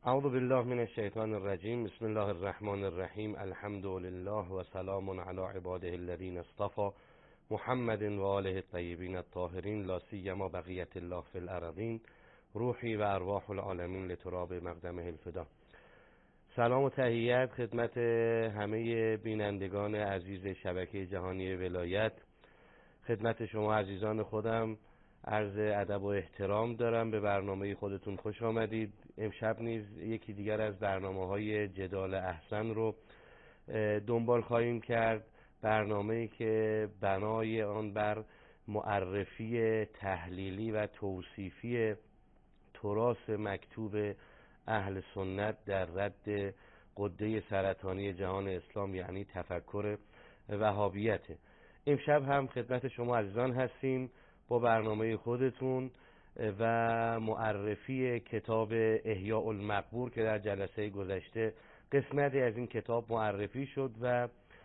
اعوذ بالله من الشیطان الرجیم. بسم الله الرحمن الرحیم. الحمد لله و سلام علی عباده الذین اصطفى محمد و آله الطیبین الطاهرین لا سیما بقیة الله فی الارضین روحی و ارواح العالمین لتراب مقدمه الفدا. سلام و تحیت خدمت همه بینندگان عزیز شبکه جهانی ولایت. خدمت شما عزیزان خودم عرض ادب و احترام دارم. به برنامه خودتون خوش آمدید. امشب نیز یکی دیگر از برنامه‌های جدال احسن رو دنبال خواهیم کرد. برنامه‌ای که بنای آن بر معرفی تحلیلی و توصیفی تراث مکتوب اهل سنت در رد غده سرطانی جهان اسلام، یعنی تفکر وهابیت. امشب هم خدمت شما عزیزان هستیم با برنامه خودتون و معرفی کتاب احیاء المقبور که در جلسه گذشته قسمتی از این کتاب معرفی شد و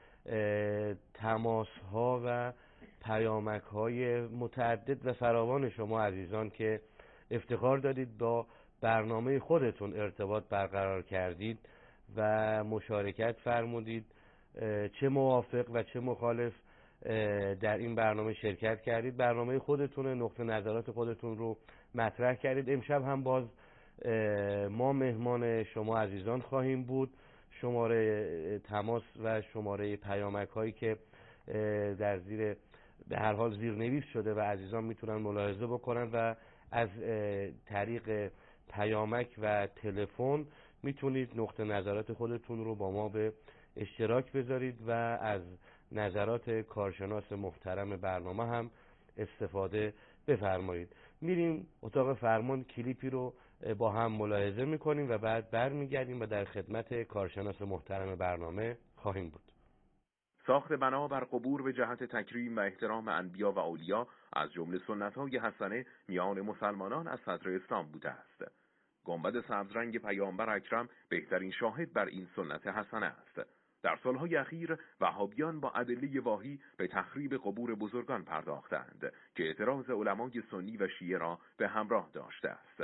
تماس‌ها و پیامک‌های متعدد و فراوان شما عزیزان که افتخار دادید با برنامه خودتون ارتباط برقرار کردید و مشارکت فرمودید، چه موافق و چه مخالف در این برنامه شرکت کردید. برنامه خودتون، نقطه نظرات خودتون رو مطرح کردید. امشب هم باز ما مهمان شما عزیزان خواهیم بود. شماره تماس و شماره پیامک هایی که در به هر حال زیرنویس شده و عزیزان میتونن ملاحظه بکنن و از طریق پیامک و تلفن میتونید نقطه نظرات خودتون رو با ما به اشتراک بذارید و از نظرات کارشناس محترم برنامه هم استفاده بفرمایید. میریم اتاق فرمان، کلیپی رو با هم ملاحظه میکنیم و بعد برمیگردیم و در خدمت کارشناس محترم برنامه خواهیم بود. ساخت بنا بر قبور به جهت تکریم و احترام انبیا و اولیا از جمله سنت‌های حسنه میان مسلمانان از صدر اسلام بوده است. گنبد سبزرنگ پیامبر اکرم بهترین شاهد بر این سنت حسنه است. در سالهای اخیر وهابیان با ادله واهی به تخریب قبور بزرگان پرداختند که اعتراض علمای سنی و شیعه را به همراه داشته است.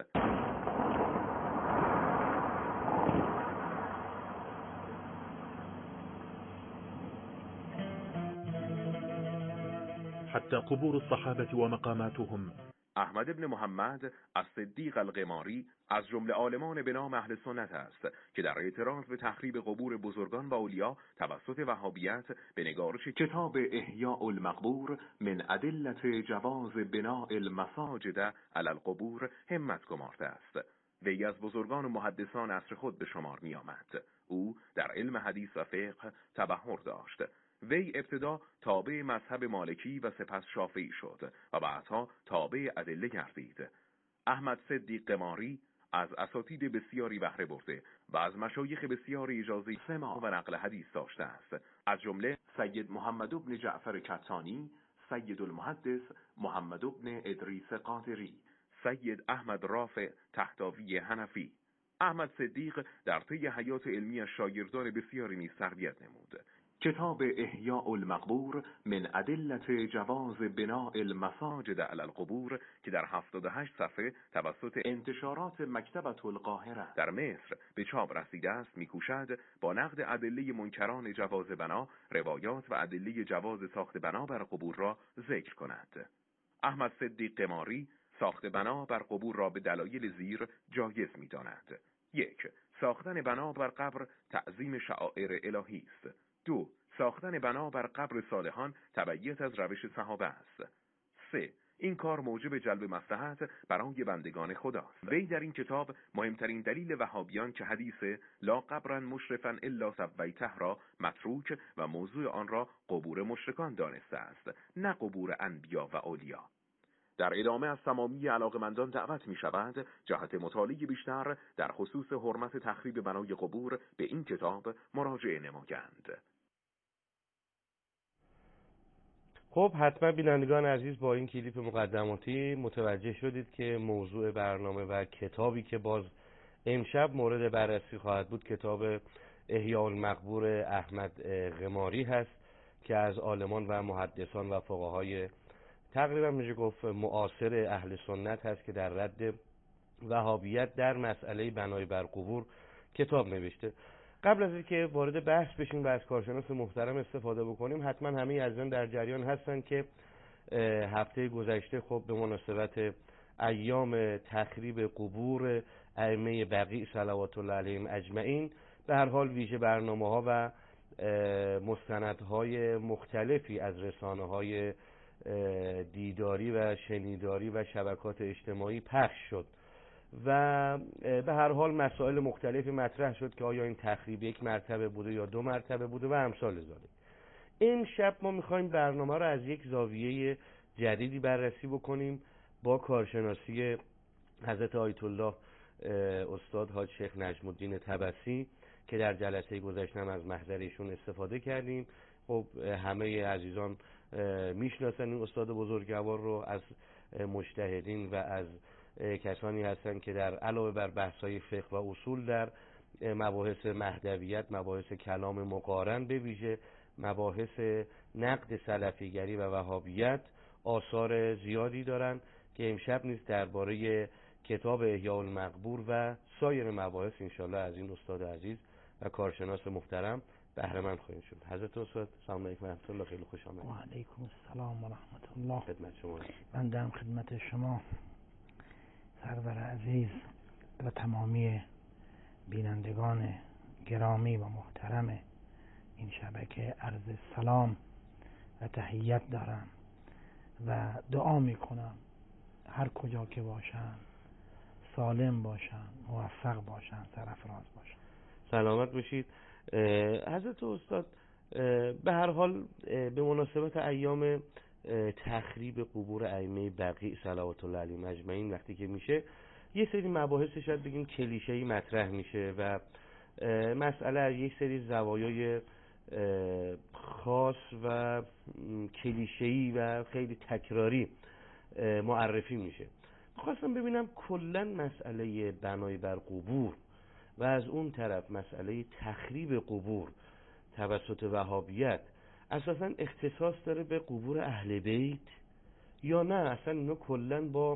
حتى قبور الصحابة ومقاماتهم. احمد بن محمد الصدیق القماری از جمله عالمان به نام اهل سنت است که در اعتراض به تخریب قبور بزرگان و اولیا توسط وهابیت به نگارش کتاب احیاء المقبور من ادلة جواز بناء المساجد علی القبور همت گمارده است. وی از بزرگان و محدثان عصر خود به شمار می آمد. او در علم حدیث و فقه تبحر داشت. وی ابتدا تابع مذهب مالکی و سپس شافعی شد و بعدها تابع ادله گردید. احمد صدیق قماری از اساتید بسیاری بهره برده و از مشایخ بسیاری اجازه سماع و نقل حدیث داشته است. از جمله سید محمد بن جعفر کتانی، سید المحدث محمد بن ادریس قادری، سید احمد رافع طهطاوی حنفی. احمد صدیق در طی حیات علمی شاگردان بسیاری نیز تربیت نمود. کتاب احیاء المقبور من ادلة جواز بناء المساجد علی القبور که در 78 صفحه توسط انتشارات مکتبة القاهره در مصر به چاپ رسیده است، میکوشد با نقد ادله منکران جواز بنا، روایات و ادله جواز ساخت بنا بر قبور را ذکر کند. احمد صدیق قماری ساخت بنا بر قبور را به دلایل زیر جایز می‌داند. 1. ساختن بنا بر قبر تعظیم شعائر الهی است. 2. ساختن بنا بر قبر صالحان تبعیت از روش صحابه است. 3. این کار موجب جلب مصلحت برای بندگان خداست. وی در این کتاب مهمترین دلیل وهابیان که حدیث لا قبرا مشرفا الا سویته را متروک و موضوع آن را قبور مشرکان دانسته است، نه قبور انبیا و اولیا. در ادامه از تمامی علاقمندان دعوت می شود جهت مطالعه بیشتر در خصوص حرمت تخریب بنای قبور به این کتاب مراجعه نمایند. خب حتما بینندگان عزیز با این کلیپ مقدماتی متوجه شدید که موضوع برنامه و کتابی که باز امشب مورد بررسی خواهد بود کتاب احیاء المقبور احمد قماری هست که از عالمان و محدثان و فقهای تقریبا میشه گفت معاصر اهل سنت هست که در رد وهابیت در مسئله بنای بر قبور کتاب نوشته. قبل از اینکه وارد بحث بشیم و از کارشناس محترم استفاده بکنیم، حتما همه عزیزان در جریان هستن که هفته گذشته خب به مناسبت ایام تخریب قبور ائمه بقیع صلوات الله علیهم اجمعین به هر حال ویژه برنامه‌ها و مستندهای مختلفی از رسانه‌های دیداری و شنیداری و شبکات اجتماعی پخش شد و به هر حال مسائل مختلفی مطرح شد که آیا این تخریب یک مرتبه بوده یا 2 مرتبه بوده و امثال ذالک. امشب ما میخوایم برنامه رو از یک زاویه جدیدی بررسی بکنیم با کارشناسی حضرت آیت الله استاد حاج شیخ نجم الدین طبسی که در جلسه گذشته هم از محضر ایشون استفاده کردیم. خب همه عزیزان میشناسن این استاد بزرگوار رو، از مجتهدین و از کسانی هستن که در علاوه بر بحث‌های فقه و اصول در مباحث مهدویت، مباحث کلام مقارن، به ویژه مباحث نقد سلفیگری و وهابیت آثار زیادی دارن که امشب نیز درباره کتاب احیاء المقبور و سایر مباحث انشالله از این استاد عزیز و کارشناس محترم بهره مند خواهیم شد. حضرت استاد سلام علیکم و رحمت الله، خیلی خوش آمدید. و علیکم السلام و رحمت الله. خدمت شما. بنده هم خدمت شما سرور عزیز و تمامی بینندگان گرامی و محترم این شبکه عرض سلام و تحیت دارم و دعا میکنم هر کجا که باشن سالم باشن، موفق باشن، سرفراز باشن. سلامت باشید. حضرت استاد به هر حال به مناسبت ایام تخریب قبور ائمه بقیع صلوات الله علیهم اجمعین وقتی که میشه یه سری مباحث شاید بگیم کلیشه‌ای مطرح میشه و مسئله از یک سری زوایای خاص و کلیشه‌ای و خیلی تکراری معرفی میشه. خواستم ببینم کلا مسئله بنای بر قبور و از اون طرف مسئله تخریب قبور توسط وهابیت اساساً اختصاص داره به قبور اهل بیت یا نه اصلا اینا کلا با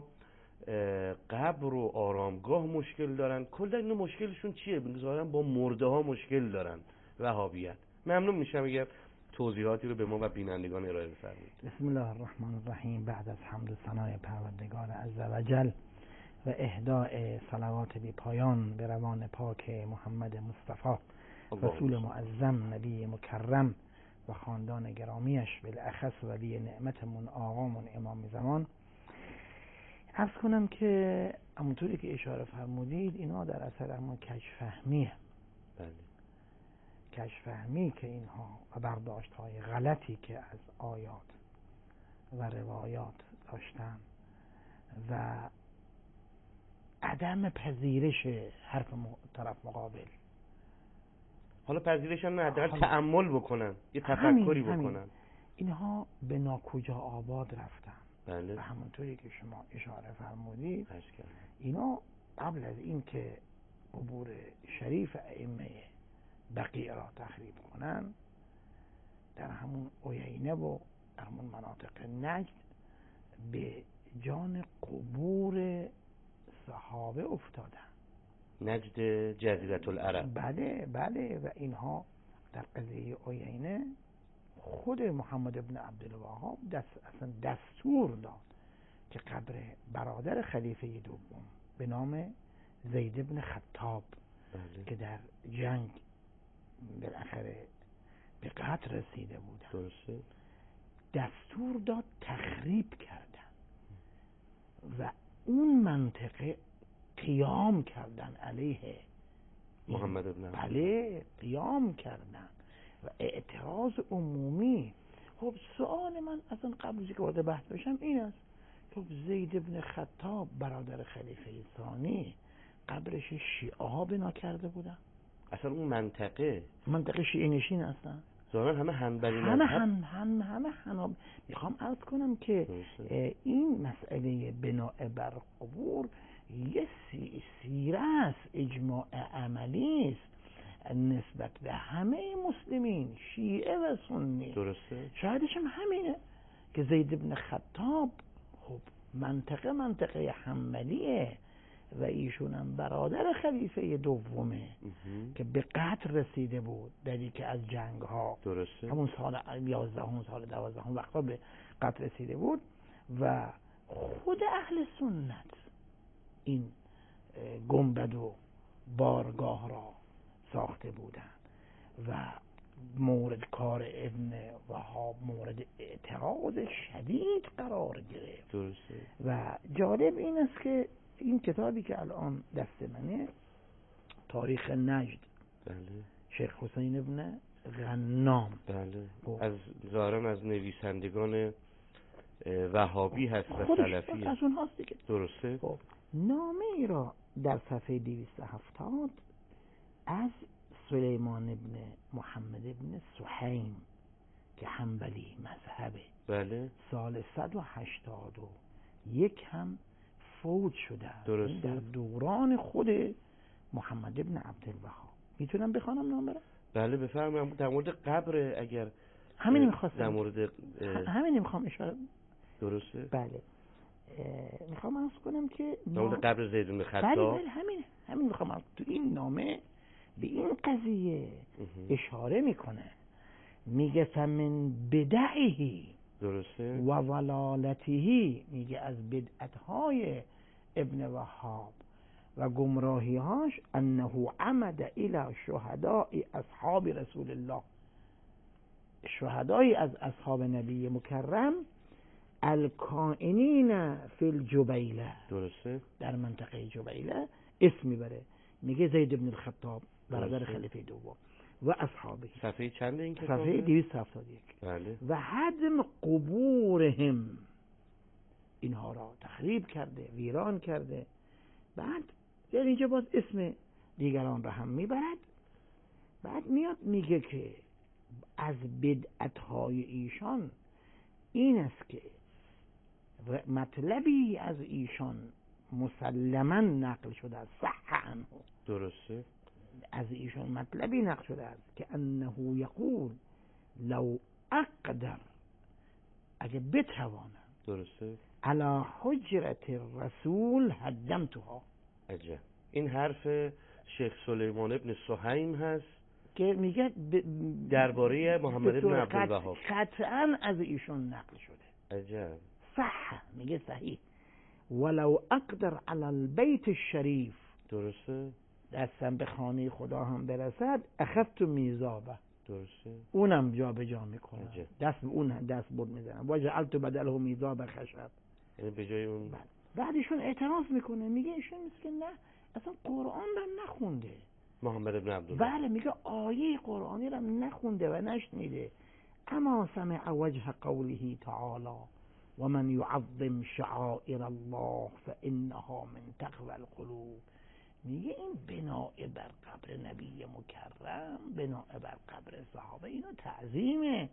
قبر و آرامگاه مشکل دارن؟ کلا اینا مشکلشون چیه؟ بگذارن با مرده ها مشکل دارن وهابیت. ممنون میشم اگر توضیحاتی رو به ما و بینندگان ارائه بفرمایید. بسم الله الرحمن الرحیم. بعد از حمد و ثنای پروردگار عزوجل و اهداء صلوات بی پایان به روان پاک محمد مصطفی رسول معظم نبی مکرم و خاندان گرامیش، بالاخص ولی نعمتمون آقامون امام زمان، عرض کنم که همونطوری که اشاره فرمودید اینا در اثر همون کجفهمیه. بله. کجفهمی که اینها و برداشت های غلطی که از آیات و روایات داشتن و عدم پذیرش حرف طرف مقابل، حالا پذیرش هم نه، حداقل تأمل بکنن، یه تفکری بکنن، اینها به ناکجا آباد رفتن. بله. و همونطوری که شما اشاره فرمودید اینا قبل از این که قبور شریف ائمه بقیع را تخریب کنن در همون عیینه و در همون مناطق نجد به جان قبور صحابه افتادن. نجد جزیره العرب. بله و اینها در قضیه عیینه خود محمد ابن عبدالوهاب اصلا دستور داد که قبر برادر خلیفه دوم به نام زید ابن خطاب که در جنگ بالاخره به قتل رسیده بودن، درسته، دستور داد تخریب کردن و اون منطقه قیام کردن علیه محمد ابن عبدالوهاب. بله، قیام کردن و اعتراض عمومی. خب سوال من اصلا قبل از اینکه وارد بحث بشم این است که زید ابن خطاب برادر خلیفه ثانی قبرش شیعه بنا کرده بودن. اصلا اون منطقه شیعه نشین هستن، ظاهرا همه حنبلی همه میخوام عرض کنم که این مسئله بناء بر قبور یه سیره است، اجماع عملی است نسبت به همه مسلمین، شیعه و سنی. درسته. شاهدش هم همینه که زید ابن خطاب خب منطقه حنبلیه و ایشون هم برادر خلیفه دومه که به قتل رسیده بود در یکی از جنگ ها. درسته. همون سال 11 سال 12 وقتا به قتل رسیده بود و خود اهل سنت این گنبد و بارگاه را ساخته بودند و مورد کار ابن وهاب مورد اعتراض شدید قرار گرفت. درسته. و جالب این است که این کتابی که الان دست منه، تاریخ نجد، بله، شیخ حسین ابن غنام، بله، از ظاهرا از نویسندگان وهابی هست و سلفی از اون هست دیگه. درسته. خب نامه ای را در صفحه 270 از سلیمان ابن محمد ابن سحیم که حنبلی مذهبه، بله، سال 181 هم فوت شده. درسته. در دوران خود محمد ابن عبدالوهاب. میتونم بخوانم نام برم؟ بله بفرمایید. در مورد قبر اگر همین میخواستم، در مورد همین میخوام اشاره. درسته. بله میخوام عرض کنم که در مورد قبر زید بن خطاب. بله همین میخوام تو این نامه به این قضیه اشاره میکنه. میگه فمن بدعهی، درسته، و ولالتهی، میگه از بدعتهای ابن وهاب و گمراهیهاش انه عمد الى شهداء اصحاب رسول الله، شهدایی از اصحاب نبی مکرم، الکائنین فی الجبیله، درسته، در منطقه جبیله اسم میبره، میگه زید بن الخطاب برادر خلیفه دوم و اصحابه. صفحه چند این کتابه؟ صفحه 271. بله. و هدم قبورهم، اینها را تخریب کرده، ویران کرده. بعد در اینجا باز اسم دیگران را هم میبرد. بعد میاد میگه که از بدعتهای ایشان این است که مطلبی از ایشان مسلما نقل شده است، صح عنه، درسته، از ایشان مطلبی نقل شده است که انه یقول لو اقدر، اگه بتوانم، درسته، علی حجرت الرسول هدمتها. عجب. این حرف شیخ سلیمان ابن سحیم هست که میگه درباره محمد ابن عبدالوهاب قطعا از ایشون نقل شده. عجب. صح، میگه صحیح. ولو اقدر علی البیت الشریف، درسته، دستم به خانه خدا هم برسد، اخذت میزابه، درسته، اونم جا به جا میکنم، عجب. دست به اون دست برد میزنم. و جعلت بدله میزاب خشب، یعنی به جای اون. بعدشون اعتراض میکنه، میگه ایشون که نه اصلا قرآن رو نخونده، محمد ابن عبدالله. بله، میگه آیه قرآنی رو نخونده و نشنیده. اما سمع وجه قوله تعالی و من یعظم شعائر الله فانها من تقوی القلوب. میگه این بناء بر قبر نبی مکرم، بناء بر قبر صحابه، اینو تعظیم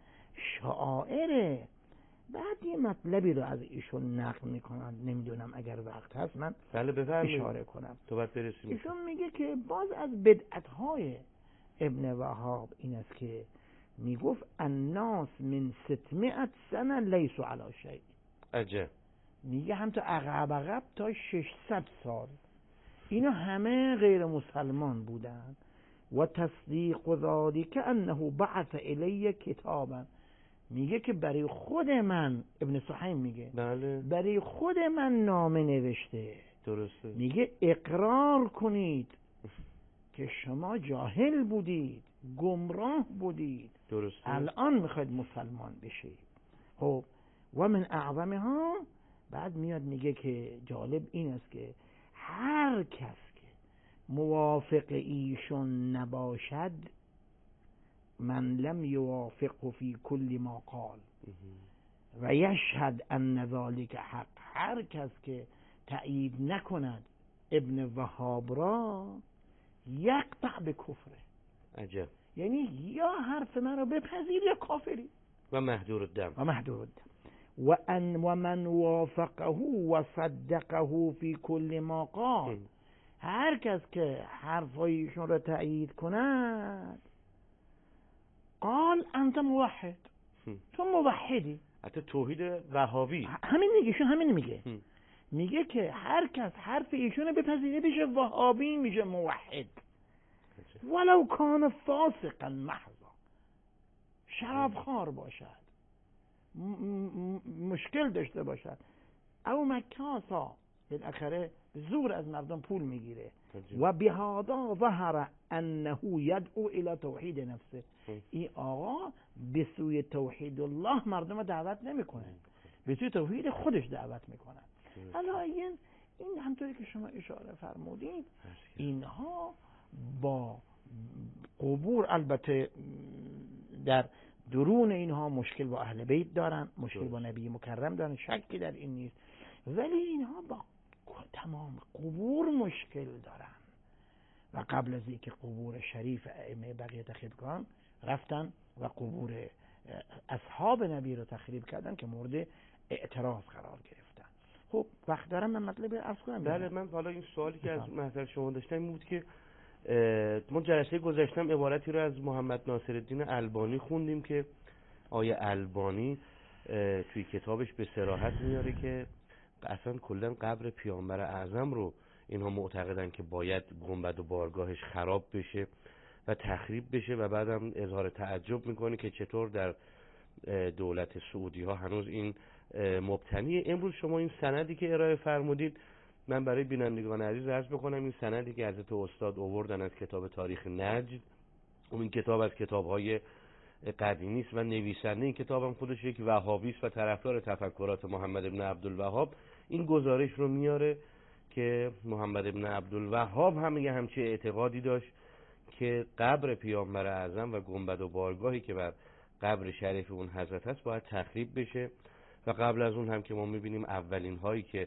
شعائره. بعد یه مطلبی رو از ایشون نقل میکنن، نمیدونم اگر وقت هست من اشاره کنم. تو باید برسیم. ایشون میگه که باز از بدعتهای ابن وهاب این است که میگفت الناس من 600 سنه لیسوا علی شیء. عجب. میگه هم تا عقب تا 600 سال اینا همه غیر مسلمان بودن. و تصدیق ذالک انه بعث الی کتابا، میگه که برای خود من، ابن سحیم میگه، بله، برای خود من نامه نوشته. درسته. میگه اقرار کنید که شما جاهل بودید، گمراه بودید، درسته، الان میخواید مسلمان بشید. خب و من اعظمها، بعد میاد میگه که جالب این است که هر کس که موافق ایشون نباشد، من لم یوافقه فی کل ما قال و یشهد ان ذلک حق، هر کس که تأیید نکند ابن وهاب را، یقطع به کفره. عجب. یعنی یا حرف من رو بپذیر یا کافری. و محدور الدم. و من وافقه و صدقه فی کل ما قال، هر کس که حرفایشون رو تأیید کند، قال انت موحد، تو موحدی. حتی توحید وهابی همین میگه، همین میگه. میگه که هر کس حرف ایشونو بپذیره بشه وهابی، میشه موحد، ولو کان فاسقا محضا، شرابخوار باشد، مشکل داشته باشد، او مکاسا، بالاخره زور از مردم پول میگیره، و بهذا ظهر انه یدعو الى توحید نفسه، این آقا به سوی توحید الله مردم دعوت نمیکنه، به سوی توحید خودش دعوت میکنه. حالا این همطوری که شما اشاره فرمودید، اینها با قبور، البته در درون اینها مشکل با اهل بیت دارن، مشکل با نبی مکرم دارن، شکی در این نیست، ولی اینها با تمام قبور مشکل دارن و قبل از اینکه قبور شریف ائمه بقیه تخریب کنن رفتن و قبور اصحاب نبی رو تخریب کردن که مورد اعتراض قرار گرفتن. خب وقت دارم من مطلب عرض کنم؟ بله، من حالا این سوالی که از محضر شما داشتم این بود که ما جلسه گذاشتم عبارتی رو از محمد ناصرالدین البانی خوندیم که آیه البانی توی کتابش به صراحت میاره که اصلا کلا قبر پیامبر اعظم رو اینها معتقدن که باید گنبد و بارگاهش خراب بشه و تخریب بشه و بعدم اظهار تعجب میکنه که چطور در دولت سعودی ها هنوز این مبتنیه. امروز شما این سندی که ارائه فرمودید، من برای بینندگان عزیز عرض بکنم این سندی که حضرت استاد آوردن از کتاب تاریخ نجد، اون کتاب از کتاب‌های قدیمی است و نویسنده این کتاب هم خودش یک وهابی است و طرفدار تفکرات محمد ابن عبدالوهاب. این گزارش رو میاره که محمد ابن عبدالوهاب هم یه همچین اعتقادی داشت که قبر پیامبر اعظم و گنبد و بارگاهی که بر قبر شریف اون حضرت هست باید تخریب بشه و قبل از اون هم که ما میبینیم اولین هایی که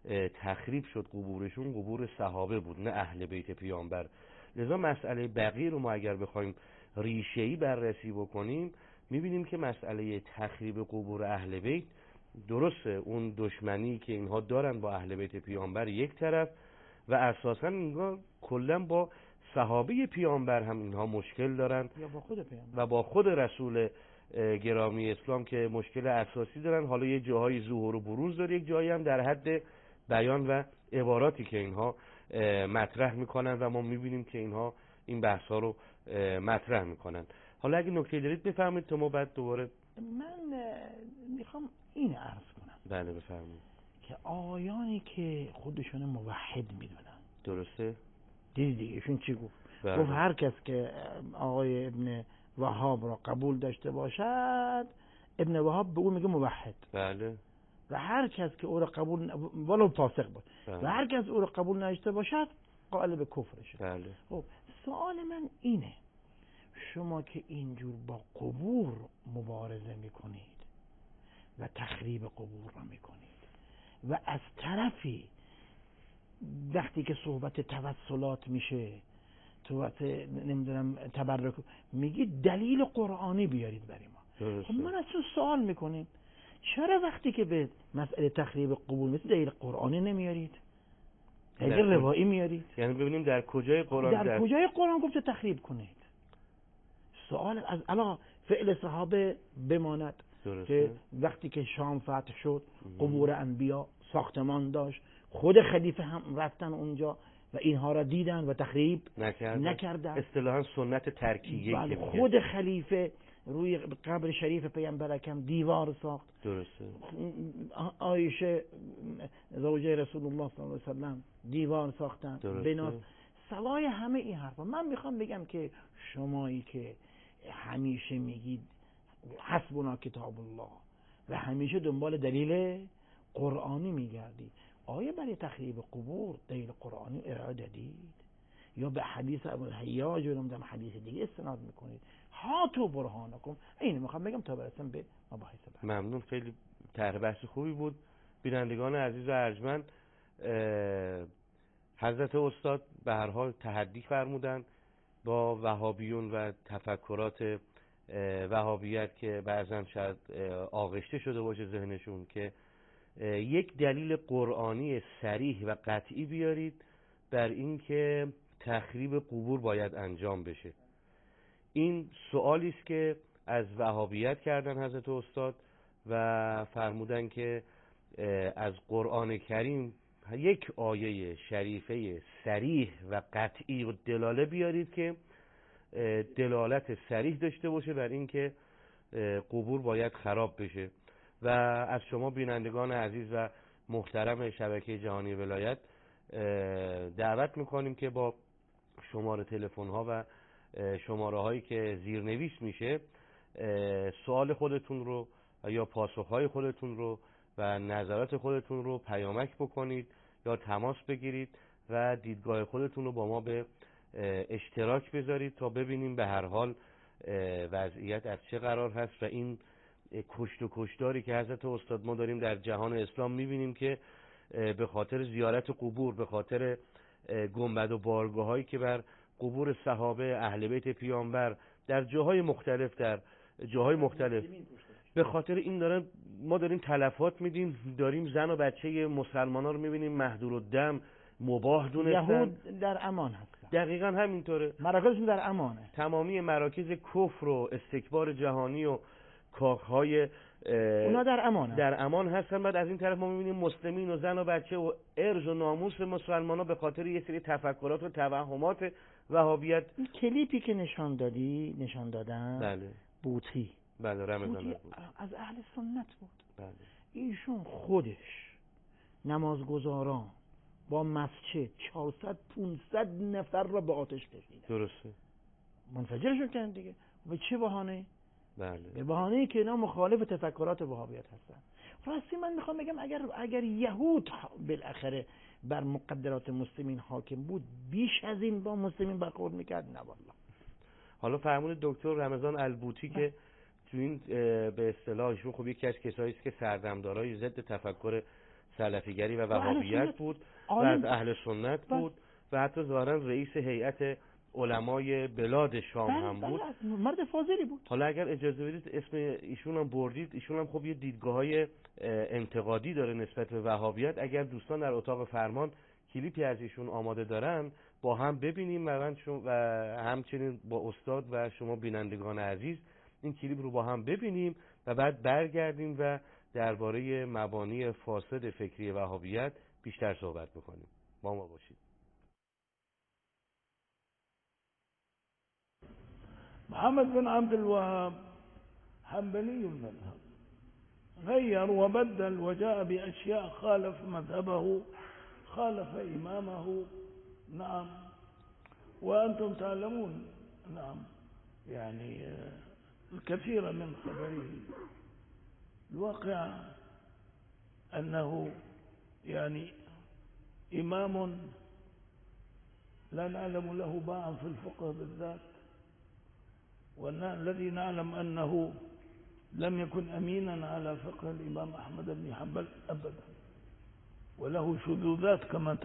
تخریب شد قبورشون قبور صحابه بود، نه اهل بیت پیامبر. لذا مسئله بقیه رو ما اگر بخوایم ریشه‌ای بررسی بکنیم میبینیم که مسئله تخریب قبور اهل بیت، درسته اون دشمنی که اینها دارن با اهل بیت پیامبر یک طرف و اساسا اینها کلا با صحابه پیامبر هم اینها مشکل دارن یا با خود پیامبر و با خود رسول گرامی اسلام که مشکل اساسی دارن. حالا یه جاهای ظهور و بروز داره، یک جایی هم در حد بیان و عباراتی که اینها مطرح میکنن و ما میبینیم که اینها این بحثا رو مطرح میکنن. حالا اگه نکته دارید بفرمایید تا ما بعد دوباره. من میخوام این عرض کنم. بله بفرمایید. که آیانی که خودشون موحد میدونن، درسته؟ دیگه ایشون چی گفت؟ بله. گفت هر کس که آقای ابن وهاب را قبول داشته باشد، ابن وهاب به او میگه موحد. بله. و هر کس که او را قبول ولو فاسق بود، بله. و هر کس او را قبول نداشته باشد قائل به کفرشه. بله. خب سوال من اینه، شما که اینجور با قبور مبارزه میکنید و تخریب قبور را میکنید و از طرفی وقتی که صحبت توسلات میشه، صحبت نمیدونم تبرک، میگید دلیل قرآنی بیارید برای ما. خب من از سوال میکنیم چرا وقتی که به مسئله تخریب قبور میشه دلیل قرآنی نمیارید؟ دلیل روایی میارید؟ یعنی ببینیم در کجای قرآن در کجای قرآن گفته تخریب کنید؟ سوال از الان فعل صحابه بماند. درسته. که وقتی که شام فتح شد قبور انبیا ساختمان داشت، خود خلیفه هم رفتن اونجا و اینها را دیدن و تخریب نکردن. اصطلاحاً سنت ترکیه. بله، خود خلیفه روی قبر شریف پیامبر اکرم دیوار ساخت. درسته. عایشه زوجه رسول الله صلی الله علیه و سلم دیوار ساختن. بناس سوای همه این حرفا من میخوام بگم که شمایی که همیشه میگید حسبنا کتاب الله و همیشه دنبال دلیل قرآنی میگردید، آیا برای تخریب قبور دلیل قرآنی ارائه دادید یا به حدیث ابو الحیاج و نمیدونم حدیث دیگه استناد میکنید؟ هاتو برهانکم. این میخوام بگم تا برسم به مباحث بعد. ممنون، خیلی طرح بحث خوبی بود. بینندگان عزیز و ارجمند، حضرت استاد به هر حال تحدی فرمودن با وهابیون و تفکرات وهابیت که بعضا شاید آغشته شده باشه ذهنشون، که یک دلیل قرآنی صریح و قطعی بیارید بر این که تخریب قبور باید انجام بشه. این سوالی است که از وهابیت کردن حضرت استاد و فرمودن که از قرآن کریم یک آیه شریفه صریح و قطعی و دلاله بیارید که دلالت صریح داشته باشه بر این که قبور باید خراب بشه. و از شما بینندگان عزیز و محترم شبکه جهانی ولایت دعوت میکنیم که با شماره تلفن ها و شماره هایی که زیرنویس میشه سوال خودتون رو یا پاسخ های خودتون رو و نظرات خودتون رو پیامک بکنید یا تماس بگیرید و دیدگاه خودتون رو با ما به اشتراک بذارید تا ببینیم به هر حال وضعیت از چه قرار هست. و این کشت و کشتاری که حضرت استاد ما داریم در جهان اسلام میبینیم که به خاطر زیارت قبور، به خاطر گنبد و بارگاه هایی که بر قبور صحابه اهل بیت پیامبر در جاهای مختلف به خاطر این ما داریم تلفات میدیم، داریم زن و بچه مسلمان ها رو میبینیم مهدور الدم مباح دونستن. یهود در امان هستن. دقیقاً همینطوره، مراکزشون در امانه. تمامی مراکز کفر و استکبار جهانی و کاخهای اونا در امان هستن. بعد از این طرف ما میبینیم مسلمین و زن و بچه و ارز و ناموس مسلمان ها به خاطر یه سری تفکرات و توهمات وهابیت. این کلیپی که نشان دادن بله. بوطی رمضان بود، از اهل سنت بود. بله. ایشون خودش نمازگزاران با مسجد 400-500 نفر را به آتش کشیدن. درسته، منفجرشون کردن دیگه. به چه بهانه؟ بله. به بهانه‌ای که اینا مخالف تفکرات وهابیت هستن. راستی من میخوام بگم اگر یهود بالاخره بر مقدرات مسلمین حاکم بود بیش از این با مسلمین برخورد میکرد؟ نه والله. حالا فرمون دکتر رمضان البوطی که تو این به اصطلاحشون خب یکی از کسایی است که سردمدارای ضد تفکر سلفیگری و وهابیت بود و از اهل سنت بود و حتی ظاهرا رئیس هیئت علمای بلاد شام هم بود. مرد فاضلی بود. حالا اگر اجازه بدید اسم ایشون هم بردید، ایشون هم خب یه دیدگاه‌های انتقادی داره نسبت به وهابیت. اگر دوستان در اتاق فرمان کلیپی از ایشون آماده دارن با هم ببینیم و همچنین با استاد و شما بینندگان عزیز این کلیپ رو با هم ببینیم و بعد برگردیم و درباره مبانی فاسد فکری وهابیت بیشتر صحبت بکنیم. با ما باشید. محمد بن عبد الوهاب حنبلي المذهب، غير وبدل وجاء بأشياء خالف مذهبه، خالف إمامه. نعم، وأنتم تعلمون نعم يعني الكثير من خبره. الواقع أنه يعني إمام لا نعلم له باعا في الفقه بالذات، والذي نعلم أنه لم يكن أمينا على فقه الإمام أحمد بن حنبل أبدا، وله شذوذات كما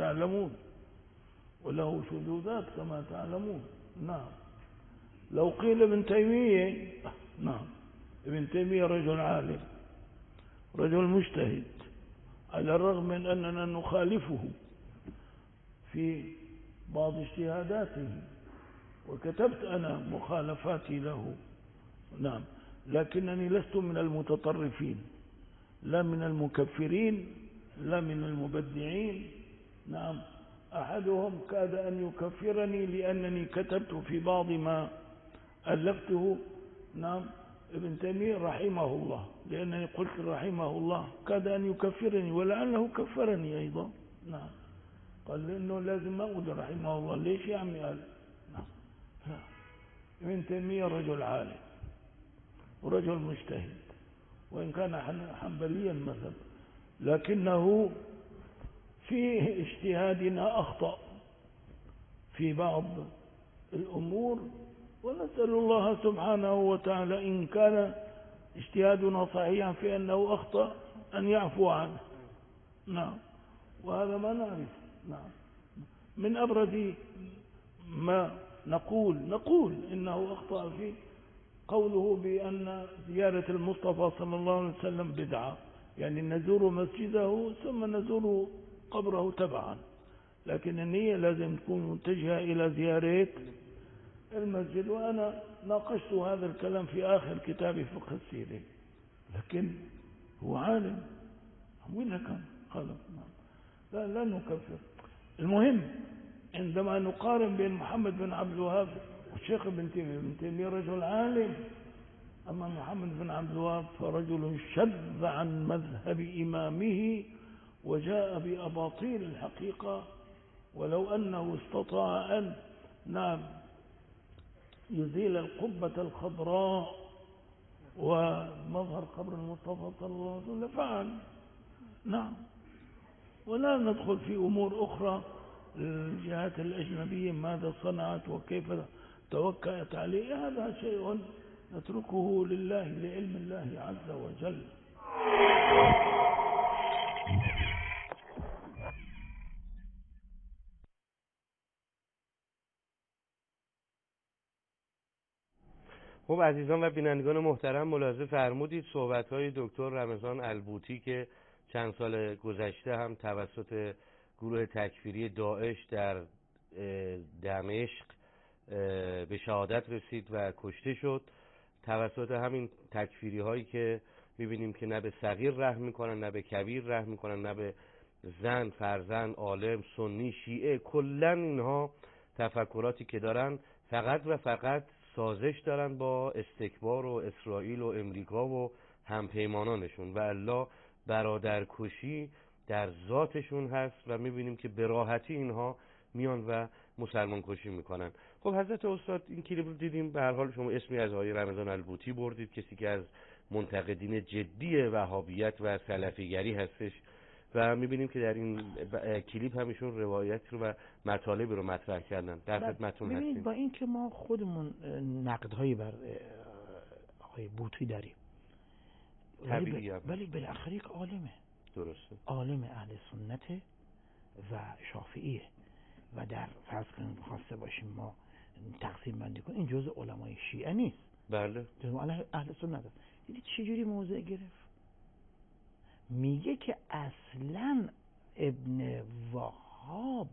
تعلمون. نعم، لو قيل ابن تيمية، نعم ابن تيمية رجل عالم، رجل مجتهد، على الرغم من أننا نخالفه في بعض اجتهاداته وكتبت أنا مخالفاتي له. نعم، لكنني لست من المتطرفين، لا من المكفرين، لا من المبدعين. نعم، أحدهم كاد أن يكفرني لأنني كتبت في بعض ما ألفته. نعم، ابن تيمية رحمه الله، لأنني قلت رحمه الله كاد أن يكفرني ولعله كفرني أيضا. نعم، قال لأنه لازم ما أقول رحمه الله. ليش يا عمي؟ قال نعم، ابن تيمية رجل عالم ورجل مجتهد، وإن كان حنبليا مذهب، لكنه في اجتهادنا أخطأ في بعض الأمور، ونسأل الله سبحانه وتعالى إن كان اجتهادنا صحيحا في أنه أخطأ أن يعفو عنه. نعم، وهذا ما نعرف. نعم، من أبرز ما نقول إنه أخطأ في قوله بأن زيارة المصطفى صلى الله عليه وسلم بدعة، يعني نزور مسجده ثم نزور قبره تبعا، لكن النية لازم تكون متجهة إلى زيارة المسجد. وأنا ناقشت هذا الكلام في آخر كتاب فقه السيرة، لكن هو عالم. وين كان خلاص لا نكفر. المهم عندما نقارن بين محمد بن عبد الوهاب والشيخ ابن تيمية رجل عالم، أما محمد بن عبد الوهاب فرجل شذ عن مذهب إمامه وجاء بأباطيل الحقيقة. ولو أنه استطاع أن يزيل القبة الخضراء ومظهر قبر المصطفى صلى الله عليه وسلم لفعل. ولا ندخل في أمور أخرى الجهات الأجنبية ماذا صنعت وكيف توكلت عليه، هذا شيء نتركه لله لعلم الله عز وجل. خب عزیزان و بینندگان محترم، ملاحظه فرمودید صحبت‌های دکتر رمضان البوطی که چند سال گذشته هم توسط گروه تکفیری داعش در دمشق به شهادت رسید و کشته شد، توسط همین تکفیری هایی که می‌بینیم که نه به صغیر رحم می‌کنن، نه به کبیر رحم می‌کنن، نه به زن، فرزند، عالم، سنی، شیعه، کلاً اینها تفکراتی که دارن فقط و فقط سازش دارن با استکبار و اسرائیل و امریکا و همپیمانانشون و الا برادرکشی در ذاتشون هست و میبینیم که به راحتی اینها میان و مسلمان کشی میکنن. خب حضرت استاد این کلیپ رو دیدیم، به هر حال شما اسمی از آقای رمضان البوطی بردید، کسی که از منتقدین جدی وهابیت و سلفیگری هستش و میبینیم که در این کلیپ همیشون روایت رو و مطالب رو مطرح کردن. در خدمتتون هستیم. با این که ما خودمون نقدهایی بر آقای بوطی داریم، ولی بالاخره یک عالمه، درسته، عالم اهل سنت و شافعیه و در فرض کنیم خواسته باشیم ما تقسیم بندی کنیم این جزء علمای شیعه نیست، بله، جزء اهل سنت است. دیدید چجوری موضع گرفت؟ میگه که اصلا ابن وهاب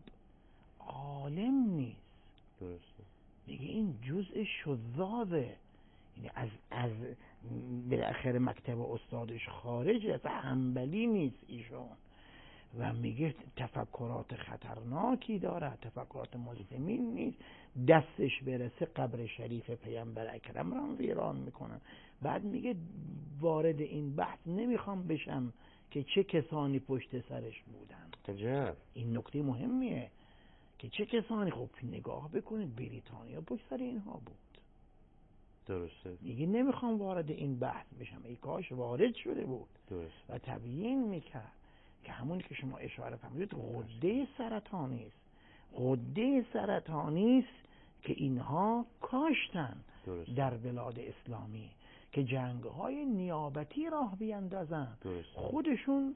عالم نیست، درسته، میگه این جزء شذاذه، یعنی از بالاخره مکتب استادش خارج، از حنبلی نیست ایشون و میگه تفکرات خطرناکی داره، تفکرات مسلمین نیست، دستش برسه قبر شریف پیامبر اکرم را ویران میکنن. بعد میگه وارد این بحث نمیخوام بشم که چه کسانی پشت سرش بودن. عجب. این نکته مهمیه که چه کسانی. خب نگاه بکنید بریتانیا پشت سر اینها بود، درسته، میگه نمیخوام وارد این بحث بشم، ای کاش وارد شده بود. درست. و تبیین میکرد که همون که شما اشاره فرمودید غده سرطانی است، غده سرطانی است که اینها کاشتن درست. در بلاد اسلامی که جنگ‌های نیابتی راه بیندازن، خودشون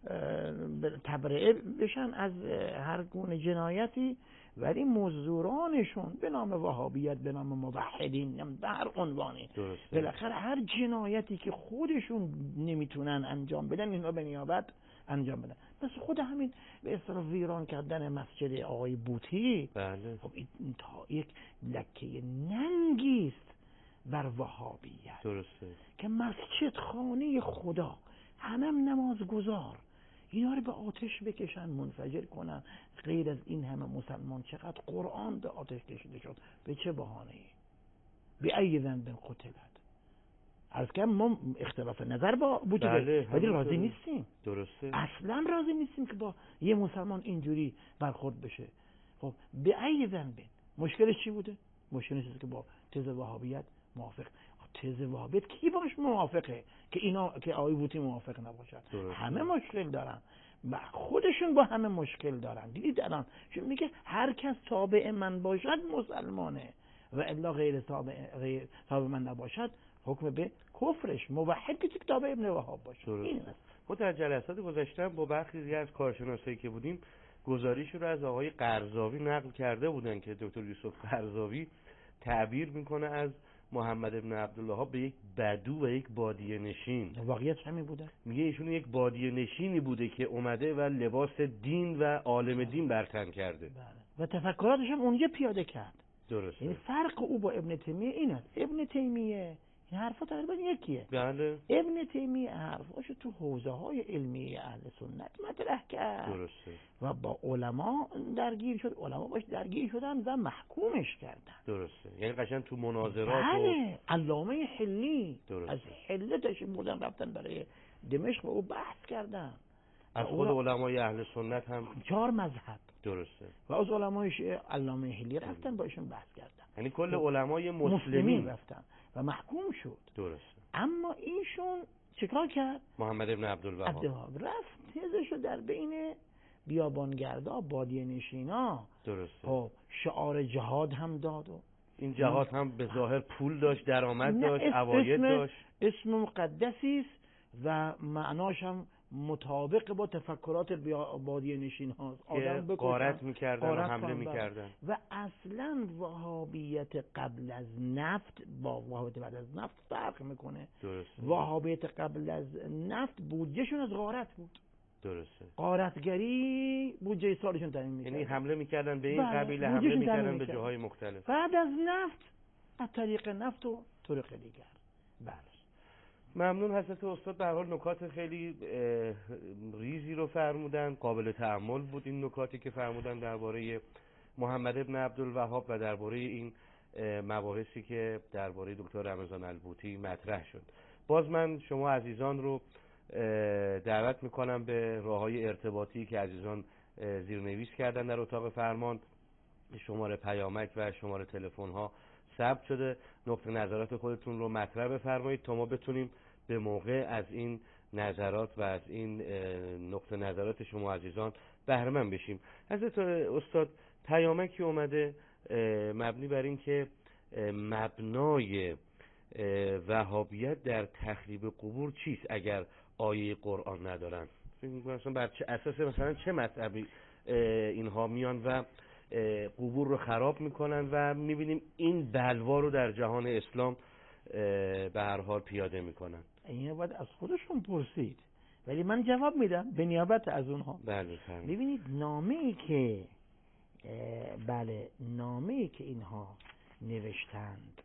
تبرئه بشن از هر گونه جنایتی، ولی مزدورانشون به نام وهابیت، به نام موحدین، به هر عنوانی بالاخره هر جنایتی که خودشون نمیتونن انجام بدن اینها به نیابت انجام بدن. بس خود همین به اصطلاح ویران کردن مسجد آقای بوطی، بله، خب این تا یک لکه ننگی است بر وهابیت. درسته که مسجد خانه خدا، همم نمازگزار، اینا رو به آتش بکشن، منفجر کنن. غیر از این همه مسلمان چقدر قرآن به آتش کشیده شد، به چه بهانه‌ای؟ به ای ذنب قتلت. از که ما اختلاف نظر با بوده، بله، ولی راضی نیستیم. درسته، اصلا راضی نیستیم که با یه مسلمان اینجوری برخورد بشه. خب به ای ذنب، مشکلش چی بوده؟ مشکلش اینه که با تز وهابیت موافق. تز وهابیت کی باش موافقه که اینا که آقای بوطی موافق نباشد؟ همه مشکل دارن، خودشون با همه مشکل دارن. دیدید الان چون میگه هر کس تابع من باشد مسلمانه و الا غیر تابع من نباشد حکم به کفرش. موحد که تابع ابن وهاب باشه. این است. خود در جلسات گذشته با برخی از کارشناسایی که بودیم گزارش رو از آقای قرضاوی نقل کرده بودن که دکتر یوسف قرضاوی تعبیر میکنه از محمد ابن عبدالوهاب به یک بدو و یک بادیه نشین. واقعیت همین بوده. میگه ایشون یک بادیه نشینی بوده که اومده و لباس دین و عالم دین برتن کرده. بله. و تفکراتش هم اونجا پیاده کرد. درسته. یعنی فرق او با ابن تیمیه این است. ابن تیمیه این حرفا تقریبا یکیه. بله ابن تیمیه حرفاشو تو حوزه های علمی اهل سنت مطرح کرد. درسته. و با علما درگیر شد، علما باش درگیر شدن و محکومش کردن. درسته. یعنی قشنگ تو مناظرات بله. علامه حلی درسته. از حله تشریف بردن رفتن برای دمشق و او بحث کردن. از خود علمای اهل سنت هم 4 مذهب. درسته. و از علمای شیعه علامه حلی رفتن باشون بحث کردن. یعنی کل علمای مسلمین رفتن و محکوم شد. درسته. اما ایشون چیکار کرد؟ محمد ابن عبدالوهاب رفت تزشو در بین بیابانگردا، بادیه نشینا، درسته. خب شعار جهاد هم داد و این جهاد هم به ظاهر پول داشت، درآمد داشت، عواید داشت. اسم مقدسی است و معناش هم مطابق با تفکرات بادیه نشین هاست. آدم غارت میکردن و حمله میکردن. و اصلا وهابیت قبل از نفت با وهابیت بعد از نفت فرق میکنه. درسته. وهابیت قبل از نفت بودجهشون از غارت بود. درسته. غارتگری بودجه سالشون تعیین میکرد. یعنی حمله میکردن به این قبیله، حمله میکردن به جاهای مختلف. بعد از نفت از طریق نفت و طرق دیگر. بله. ممنون حضرت استاد. به هر حال نکات خیلی ریزی رو فرمودن، قابل تأمل بود این نکاتی که فرمودن درباره محمد ابن عبدالوهاب و درباره این مباحثی که درباره دکتر رمضان البوطی مطرح شد. باز من شما عزیزان رو دعوت میکنم به راههای ارتباطی که عزیزان زیرنویس کردن در اتاق فرمان. شماره پیامک و شماره تلفن ها ثبت شده. نقطه نظرات خودتون رو مطرح بفرمایید تا ما بتونیم به موقع از این نظرات و از این نقطه نظرات شما عزیزان بهره مند بشیم. حضرت استاد پیامکی اومده مبنی بر این که مبنای وهابیت در تخریب قبور چیست اگر آیه قرآن ندارن؟ مثلا بر چه اساس، مثلا چه مطلبی اینها میان و قبور رو خراب میکنن و میبینیم این بلوا رو در جهان اسلام به هر حال پیاده میکنن؟ اینو باید از خودشون پرسید، ولی من جواب میدم به نیابت از اونها. بله. ببینید نامه‌ای که اینها نوشتند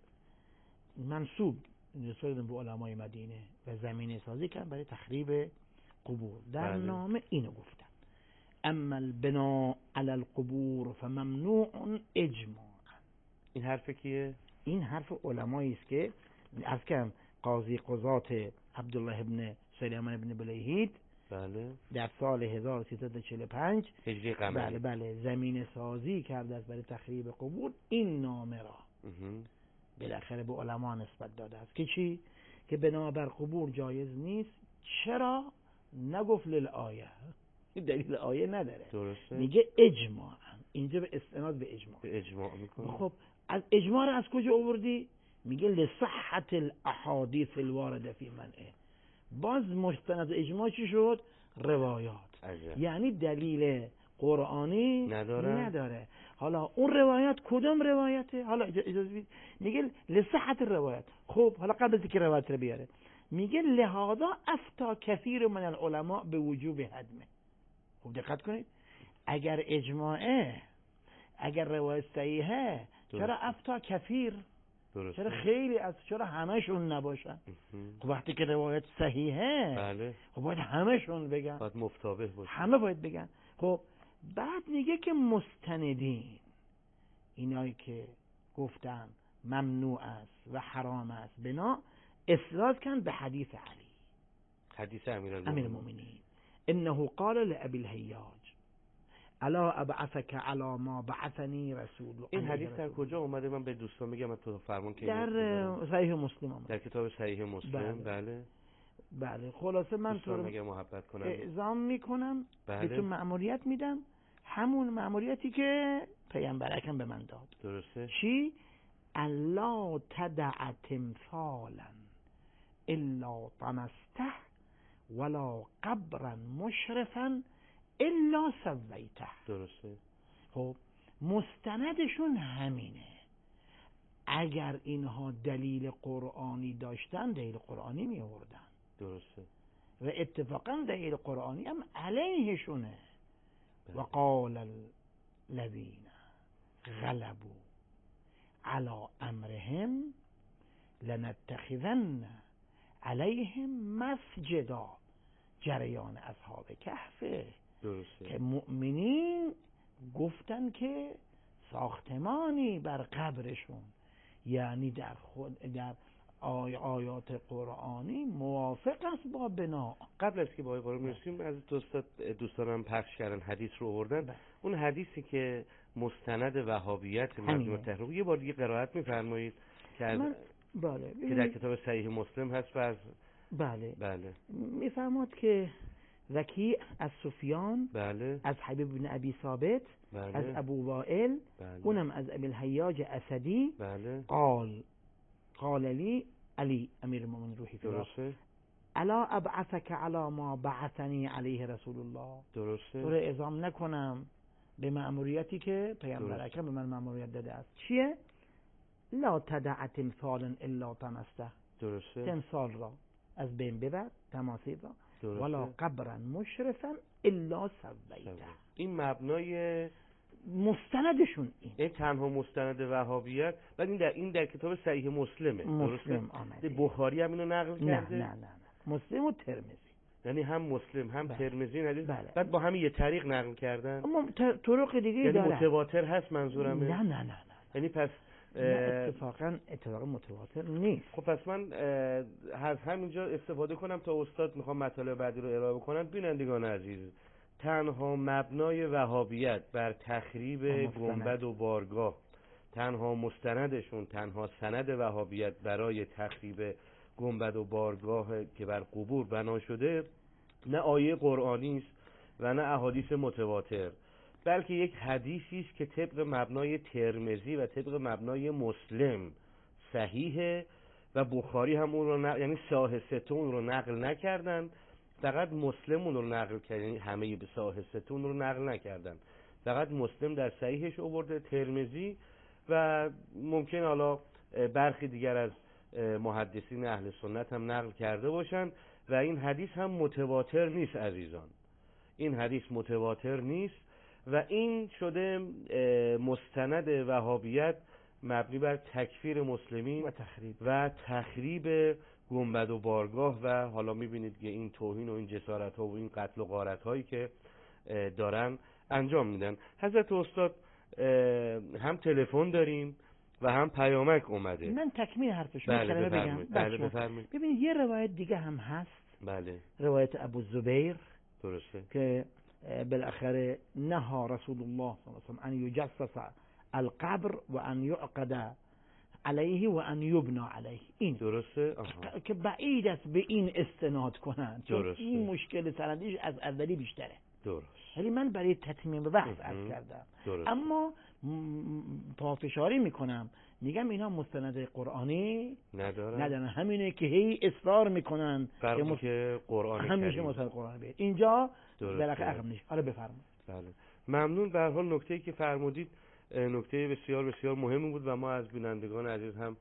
منسوب نسبت به علمای مدینه و زمینه سازی کردن برای تخریب قبور. در نامه اینو گفتن: اما البناء علی القبور فممنوع اجماعا. این حرف کیه؟ این حرف علمایی است که از کم قاضی قضات عبدالله ابن سلیمان ابن بلیهید بله در سال 1345 هجری قمری بله زمینه سازی کرده است برای تخریب قبور. این نامه را بالاخره به علما نسبت داده است که چی؟ که بنا بر قبور جایز نیست. چرا؟ نگفت للآیه، دلیل آیه نداره. درسته. میگه اجماعا، اینجا به استناد به اجماع میکنه. خب از اجماع را از کجا آوردی؟ میگه لصحت الاحادیث الوارده فی منعه. باز مستند اجماع چی شد؟ روایات. یعنی دلیل قرآنی نداره. حالا اون روایت کدام روایته؟ حالا اجازه بدید، میگه لصحت الروایات. خب حالا قبل از اینکه روایت رو بیاره میگه لهذا افتا کثیر من العلماء به وجوب هدمه. خوب دقت کنید، اگر اجماعه، اگر روایت صحیحه، چرا افتا کثیر؟ چرا خیلی از، چرا همشون نباشن؟ خب وقتی که روایت صحیحه بله خب باید همشون بگن، باید مفتابه باشه، همه باید بگن. خب بعد میگه که مستندین، اینایی که گفتن ممنوع است و حرام است بنا، استدلال کن به حدیث علی، حدیث امیرالمومنین، انه قال لابی الهیاج الا ابعثك على ما بعثنی رسول. این حدیث در کجا اومده؟ من به دوستان میگم تو فرمان که در صحیح مسلم اومده، در کتاب صحیح مسلم. بله خلاصه من تو رو محبت کنم اعزام میکنم، به تو مأموریت میدم، همون مأموریتی که پیامبر اکرم به من داد. درسته. چی؟ الا تدع تمثالا الا طمسته ولا قبرا مشرفا الا سویته. درسته. خب مستندشون همینه. اگر اینها دلیل قرآنی داشتن دلیل قرآنی می آوردن. درسته. و اتفاقا دلیل قرآنی هم علیهشونه. و قال الذین غلبوا علی امرهم لنتخذن علیهم مسجدا، جریان اصحاب کهفه. درسته. که مؤمنین گفتن که ساختمانی بر قبرشون، یعنی در آیات قرآنی موافق است با بنا. قبل از که با قرآن میرسیم از دوستانم پخش کردن حدیث رو آوردن، اون حدیثی که مستند وهابیت مردم تحریک، یه بار دیگه قرائت میفرمایید که بله، که در کتاب صحیح مسلم هست و از بله میفرماد که وکی از سفیان، بله، از حبیب بن ابی ثابت، بله، از ابو وائل، بله، اونم از ابی الحیاج اسدی، بله، قال لی علی امیر المؤمنین روحی فی الله الا ابعثک علی ما بعثنی علیه رسول الله. درسته. تو رو اعزام نکنم به مأموریتی که پیامبر اکرم به من مأموریت داده است. چیه؟ لا تدع تمثالا الا طمسته. درسته. تمثال را از بین ببر، تماثیل را. درسته. ولا قبرا مشرفا الا سویته. این مبنای مستندشون این تنها مستند وهابیت. بعد این در کتاب صحیح مسلمه. مسلم آمده. بخاری هم اینو نقل کرده؟ نه مسلم و ترمذی. یعنی هم مسلم هم ترمذی ندید. بله. بعد با همین یه طریق نقل کردن. اما طرق دیگه یعنی داره. متواتر هست منظورمه؟ نه. یعنی پس اتفاقا متواتر نیست. خب پس من از همینجا استفاده کنم تا استاد میخوام مطالب بعدی رو ارائه بکنن. بینندگان عزیز، تنها مبنای وهابیت بر تخریب گنبد و بارگاه، تنها مستندشون، تنها سند وهابیت برای تخریب گنبد و بارگاه که بر قبور بنا شده، نه آیه قرآنی است و نه احادیث متواتر، بلکه یک حدیثی است که طبق مبنای ترمذی و طبق مبنای مسلم صحیحه و بخاری هم اون رو یعنی صحاح ستون رو نقل نکردن، فقط مسلم اون رو نقل کرد. یعنی همه به صحاح ستون رو نقل نکردن، فقط مسلم در صحیحش آورده، ترمذی و ممکن حالا برخی دیگر از محدثین اهل سنت هم نقل کرده باشن و این حدیث هم متواتر نیست عزیزان. این حدیث متواتر نیست و این شده مستند وهابیت مبنی بر تکفیر مسلمین و تخریب گنبد و بارگاه و حالا میبینید که این توهین و این جسارت ها و این قتل و غارت هایی که دارن انجام میدن. حضرت استاد هم تلفن داریم و هم پیامک اومده. من تکمیل حرفشون بله بگم. بله بفرمایید. ببینید یه روایت دیگه هم هست. بله. روایت ابو الزبیر. درسته. که بالاخره نهى رسول الله صلی الله علیه و آله ان یجسس القبر و ان یعقد علیه و ان یبنا علیه. این درسته. که بعید است به این استناد کنند، چون این مشکل سندیش از اولی بیشتره. درست. ولی من برای تتمیم بحث عرض کردم. درست. اما پافشاری میکنم، میگم اینا مستند قرآنی ندارن. همینه که هی اصرار میکنن که قرآن همیشه مستند قرآنی بیاد. اینجا بالاخره عقب نشه. حالا بفرمایید. بله. ممنون. به هر حال نکته‌ای که فرمودید نکته بسیار بسیار مهمی بود و ما از بینندگان عزیز هم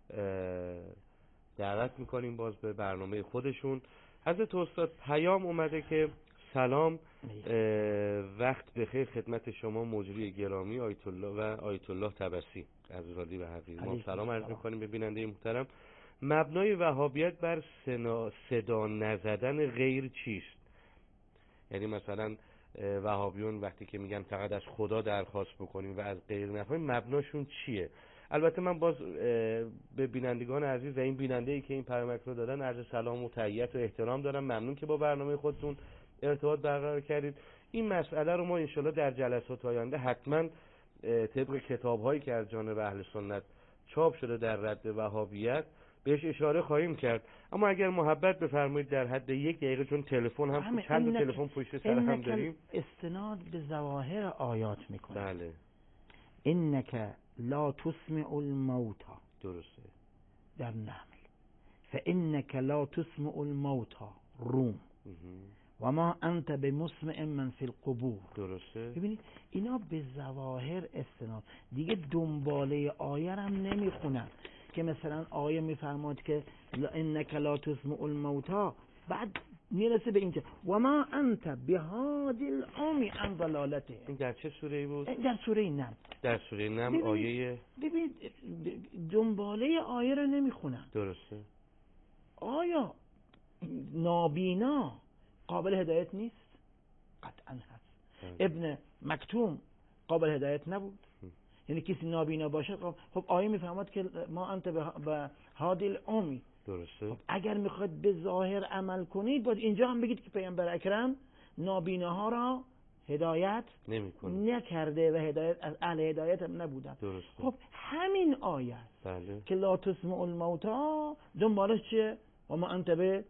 دعوت میکنیم باز به برنامه خودشون. حضرت استاد پیام اومده که سلام، وقت بخیر خدمت شما مجری گرامی آیت الله و آیت الله طبسی از رادی و حقیقی. ما سلام عرض میکنیم به بیننده محترم. مبنای وهابیت بر صدا نزدن غیر چیست؟ یعنی مثلا وهابیون وقتی که میگن فقط از خدا درخواست بکنیم و از غیر نخواهیم، مبناشون چیه؟ البته من باز به بینندگان عزیز و این بیننده‌ای که این پیامک رو دادن عرض سلام و تحیت و احترام دارم. ممنون که با برنامه خودتون ارتباط برقرار کردید. این مسئله رو ما انشالله در جلسات آینده حتما طبق کتاب‌هایی که از جانب اهل سنت چاپ شده در رد وهابیت بهش اشاره خواهیم کرد. اما اگر محبت بفرمایید در حد 1 دقیقه، چون تلفن هم چند تا تلفن پشت سر هم داریم، استناد به ظواهر آیات میکنه. بله. انک لا تسمع الموتى. درسته. در نحل فانک لا تسمع الموتى روم و ما انت بمسمع من فی القبور. درسته. ببینید اینا به ظواهر استناد، دیگه دنباله آیه هم نمیخونن که مثلا آیه میفرماد که انک لا تسمع الموتى، بعد میرسه به اینجا و ما انت بهادی العمی عن ضلالته. این در چه سوره‌ای بود؟ در سوره نمل. در سوره نمل آیه ببین دنباله آیه رو نمیخونم. درسته. آیا نابینا قابل هدایت نیست؟ قطعا هست. ابن مکتوم قابل هدایت نبود؟ یعنی کسی نابینا باشه خب آیه میفهمد که ما انت به هادی العمی. درسته. خب اگر میخواد به ظاهر عمل کنید باید اینجا هم بگید که پیامبر اکرم نابیناها را هدایت نکرده و هدایت از اهل هدایت هم نبودن. درسته. خب همین آیه بله. که لا تسمع الموتى دنبالش چیه؟ و ما انت به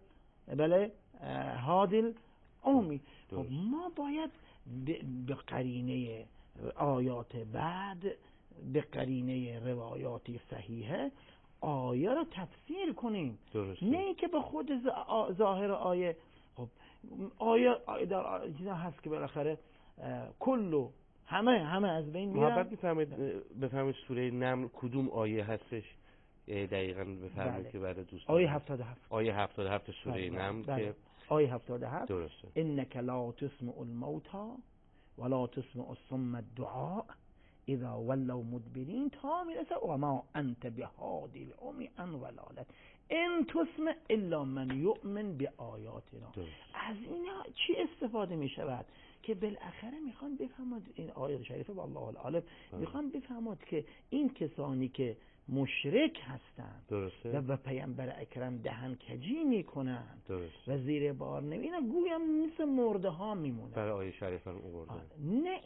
هادی العمی. خب ما باید به قرینه آیات بعد، به قرینه روایاتی صحیحه آیه رو تفسیر کنیم. درسته. نه اینکه به خود ظاهر آیه. خب آیه در چیزا هست که بالاخره کلو همه از بین میرن. محبت بفهمید سوره نمل کدوم آیه هستش دقیقاً بفهمید که برای دوستان. آیه 77. آیه 77 سوره نمل که آیه 77 درسته. انک لا تسمع الموتى ولا تسمع الصم الدعاء اذا ولوا مدبرین تا میرسه و ما انت بهادی العمی عن ضلالت ان تسمع الا من یؤمن بآیاتنا. از اینا چی استفاده می شود که بالاخره میخوان بفهمد این آیه شریفه والله العالم میخوان بفهمد که این کسانی که مشرک هستند درسته. و پیامبر اکرم دهن کجی میکنن و زیر بار اینا گویم مثل مرده ها میمونن. برای آیه شریفه رو آوردن. نه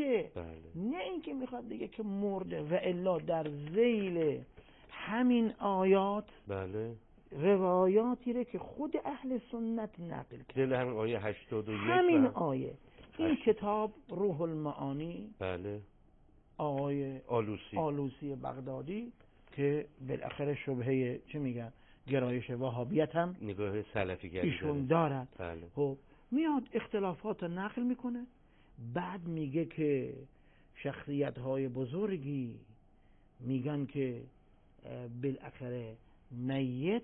اینکه میخواد بگه که مرده و الا در ذیل همین آیات بله روایاتی رو که خود اهل سنت نقل کرد. ذیل همین آیه 81 همین آیه این کتاب روح المعانی بله آقای آلوسی بغدادی که بالاخره شبهه چه میگن گرایش وهابیت هم نگاه سلفی گری ایشون دارد. بله. خب میاد اختلافات رو نقل میکنه، بعد میگه که شخصیت های بزرگی میگن که بالاخره میت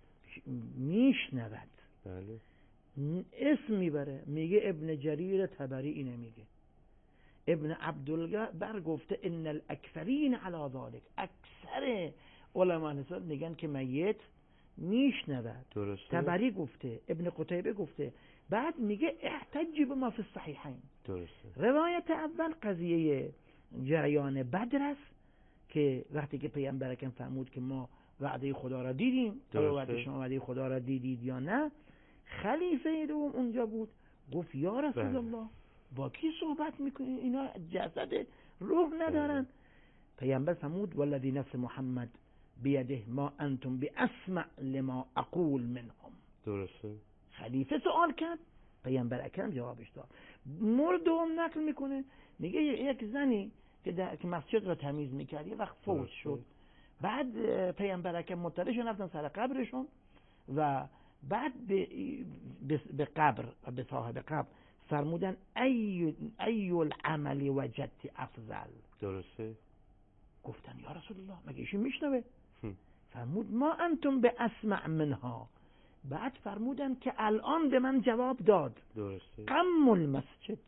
میشنود. بله. اسم میبره، میگه ابن جریر طبری اینه میگه، ابن عبدالبر گفته ان الاکثرین علی ذلک، اکثر علما حساب میگن که میت میشنود. طبری گفته، ابن قتیبه گفته، بعد میگه احتج بما فی الصحیحین. درسته. روایت اول قضیه جریان بدر است که وقتی که پیامبر اکرم فرمود که ما وعده خدا را دیدیم، وقتی شما وعده خدا را دیدید یا نه، خلیفه دوم اونجا بود گفت یا رسول الله با کی صحبت میکنین؟ اینا جسد روح ندارن. پیامبر فرمود والذی نفس محمد بیده ما انتم باسمع لما اقول منهم. درسته. خلیفه سوال کرد، پیامبر اکرم جوابش داد. مورد دوم نقل میکنه، میگه یک زنی که مسجد را تمیز میکرد یه وقت فوت شد، بعد پیامبر اکرم مطلع شدن رفتن سر قبرشون و بعد به قبر به صاحب قبر فرمودن ای العمل وجدت افضل. درسته. گفتن یا رسول الله مگه ایشون میشنوه؟ فرمود ما انتم به اسمع منها. بعد فرمودن که الان به من جواب داد. درسته. قم المسجد،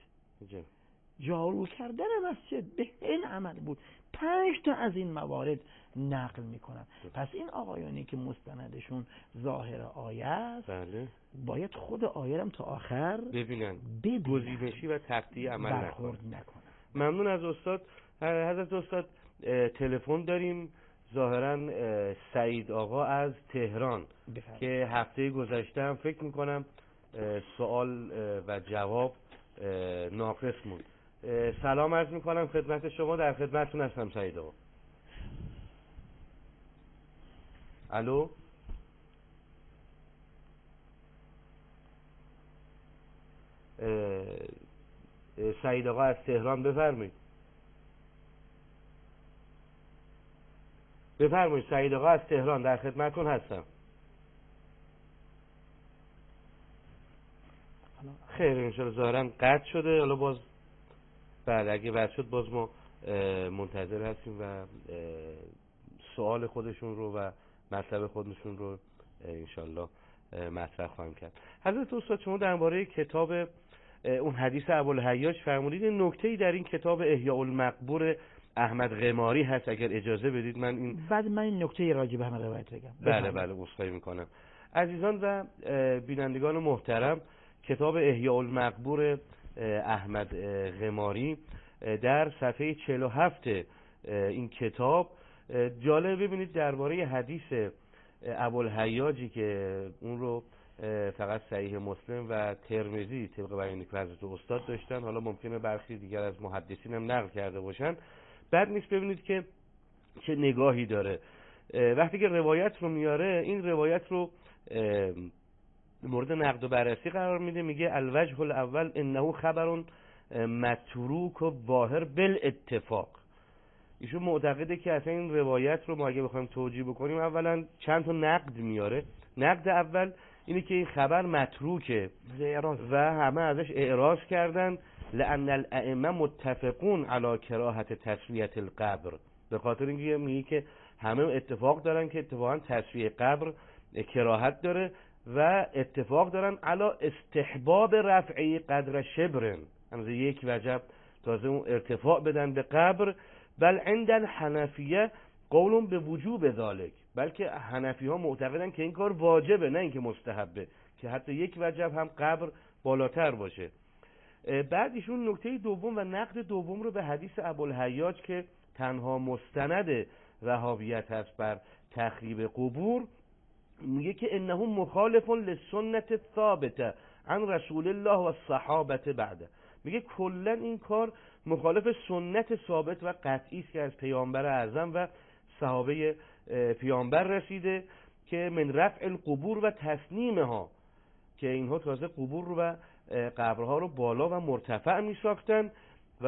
جارو کردن مسجد به این عمل بود. 5 تا از این موارد نقل میکنن. پس این آقایانی که مستندشون ظاهر آیه است، بله، باید خود آیه هم تا آخر ببینن. گزینشی و تقطیع عمل نکنن. ممنون از استاد. حضرت استاد تلفن داریم، ظاهرا سعید آقا از تهران که هفته گذشته هم فکر میکنم سوال و جواب ناقص بود. سلام عرض میکنم خدمت شما، در خدمتتون هستم سعید آقا. الو. سعید آقا از تهران بفرمایید. بفرمایید سعید آقا از تهران، در خدمتتون هستم. خیر انشاءالله ظاهرا قطع شده. حالا باز بله اگه قطع شد باز ما منتظر هستیم و سوال خودشون رو و مطلب خودشون رو انشاءالله مطرح خواهیم کرد. حضرت استاد شما درباره کتاب اون حدیث ابوالحیاج فرمودید نکته‌ای در این کتاب احیاء المقبور احمد غماری هست، اگر اجازه بدید من این نکته راجع به همین روایت بگم. بله عذرخواهی میکنم. عزیزان و بینندگان محترم، کتاب احیاء المقبور احمد غماری در صفحه 47 این کتاب جالب ببینید درباره حدیث ابوالحیاجی که اون رو فقط صحیح مسلم و ترمذی طبق بیانی که حضرت استاد داشتن، حالا ممکنه برخی دیگر از محدثین هم نقل کرده باشن، بد نیست ببینید که چه نگاهی داره. وقتی که روایت رو میاره، این روایت رو مورد نقد و بررسی قرار میده، میگه الوجه الاول انه خبر متروک و ظاهر بالاتفاق. ایشون معتقده که اصلا این روایت رو ما اگه بخوایم توجیه بکنیم اولا چند تا نقد میاره. نقد اول اینه که این خبر متروکه و همه ازش اعراض کردن، لان الائمه متفقون علی کراهت تسویه القبر، به خاطر اینکه میگه که همه اتفاق دارن که اتفاقا تسویه قبر کراهت داره و اتفاق دارن علی استحباب رفعه قدر شبرن، همزه یک وجب تازه اون ارتفاع بدن به قبر. بل عند الحنفیه قولون به وجوب ذالک، بلکه حنفی ها معتقدن که این کار واجبه نه اینکه مستحبه، که حتی یک وجب هم قبر بالاتر باشه. بعد ایشون نکته دوم و نقد دوم رو به حدیث ابوالحیاج که تنها مستند وهابیت هست بر تخریب قبور، میگه که انه مخالف للسنت ثابته عن رسول الله و الصحابه بعده. میگه کلا این کار مخالف سنت ثابت و قطعی است که از پیامبر اعظم و صحابه پیامبر رسیده که من رفع القبور و تسنیمها، که اینها تازه قبور و قبرها رو بالا و مرتفع می ساختن، و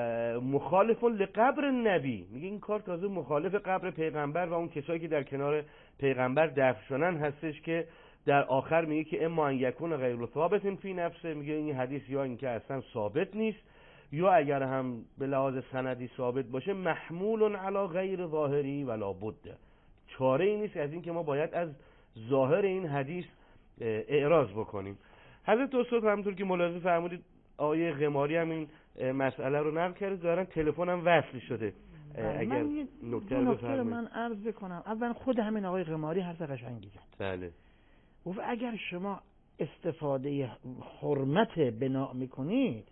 مخالف لقبر النبی، میگه این کار تازه مخالف قبر پیغمبر و اون کسایی که در کنار پیغمبر دفن شدن هستش، که در آخر میگه که اما ان یکون غیر ثابت فی نفسه، میگه این حدیث یا اینکه اصلا ثابت نیست یا اگر هم به لحاظ سندی ثابت باشه محمول علی غیر ظاهری ولا بد، چاره ای نیست از این که ما باید از ظاهر این حدیث اعراض بکنیم. حضرت استاد همونطور که ملاحظه فرمودید آیه غماری هم این مسئله رو نقل کرده، دارن تلفنم وصل شده. اگر نکته رو من عرض بکنم، اول خود همین آقای غماری حرف قشنگی زد. بله. و اگر شما استفاده حرمت بنا میکنید،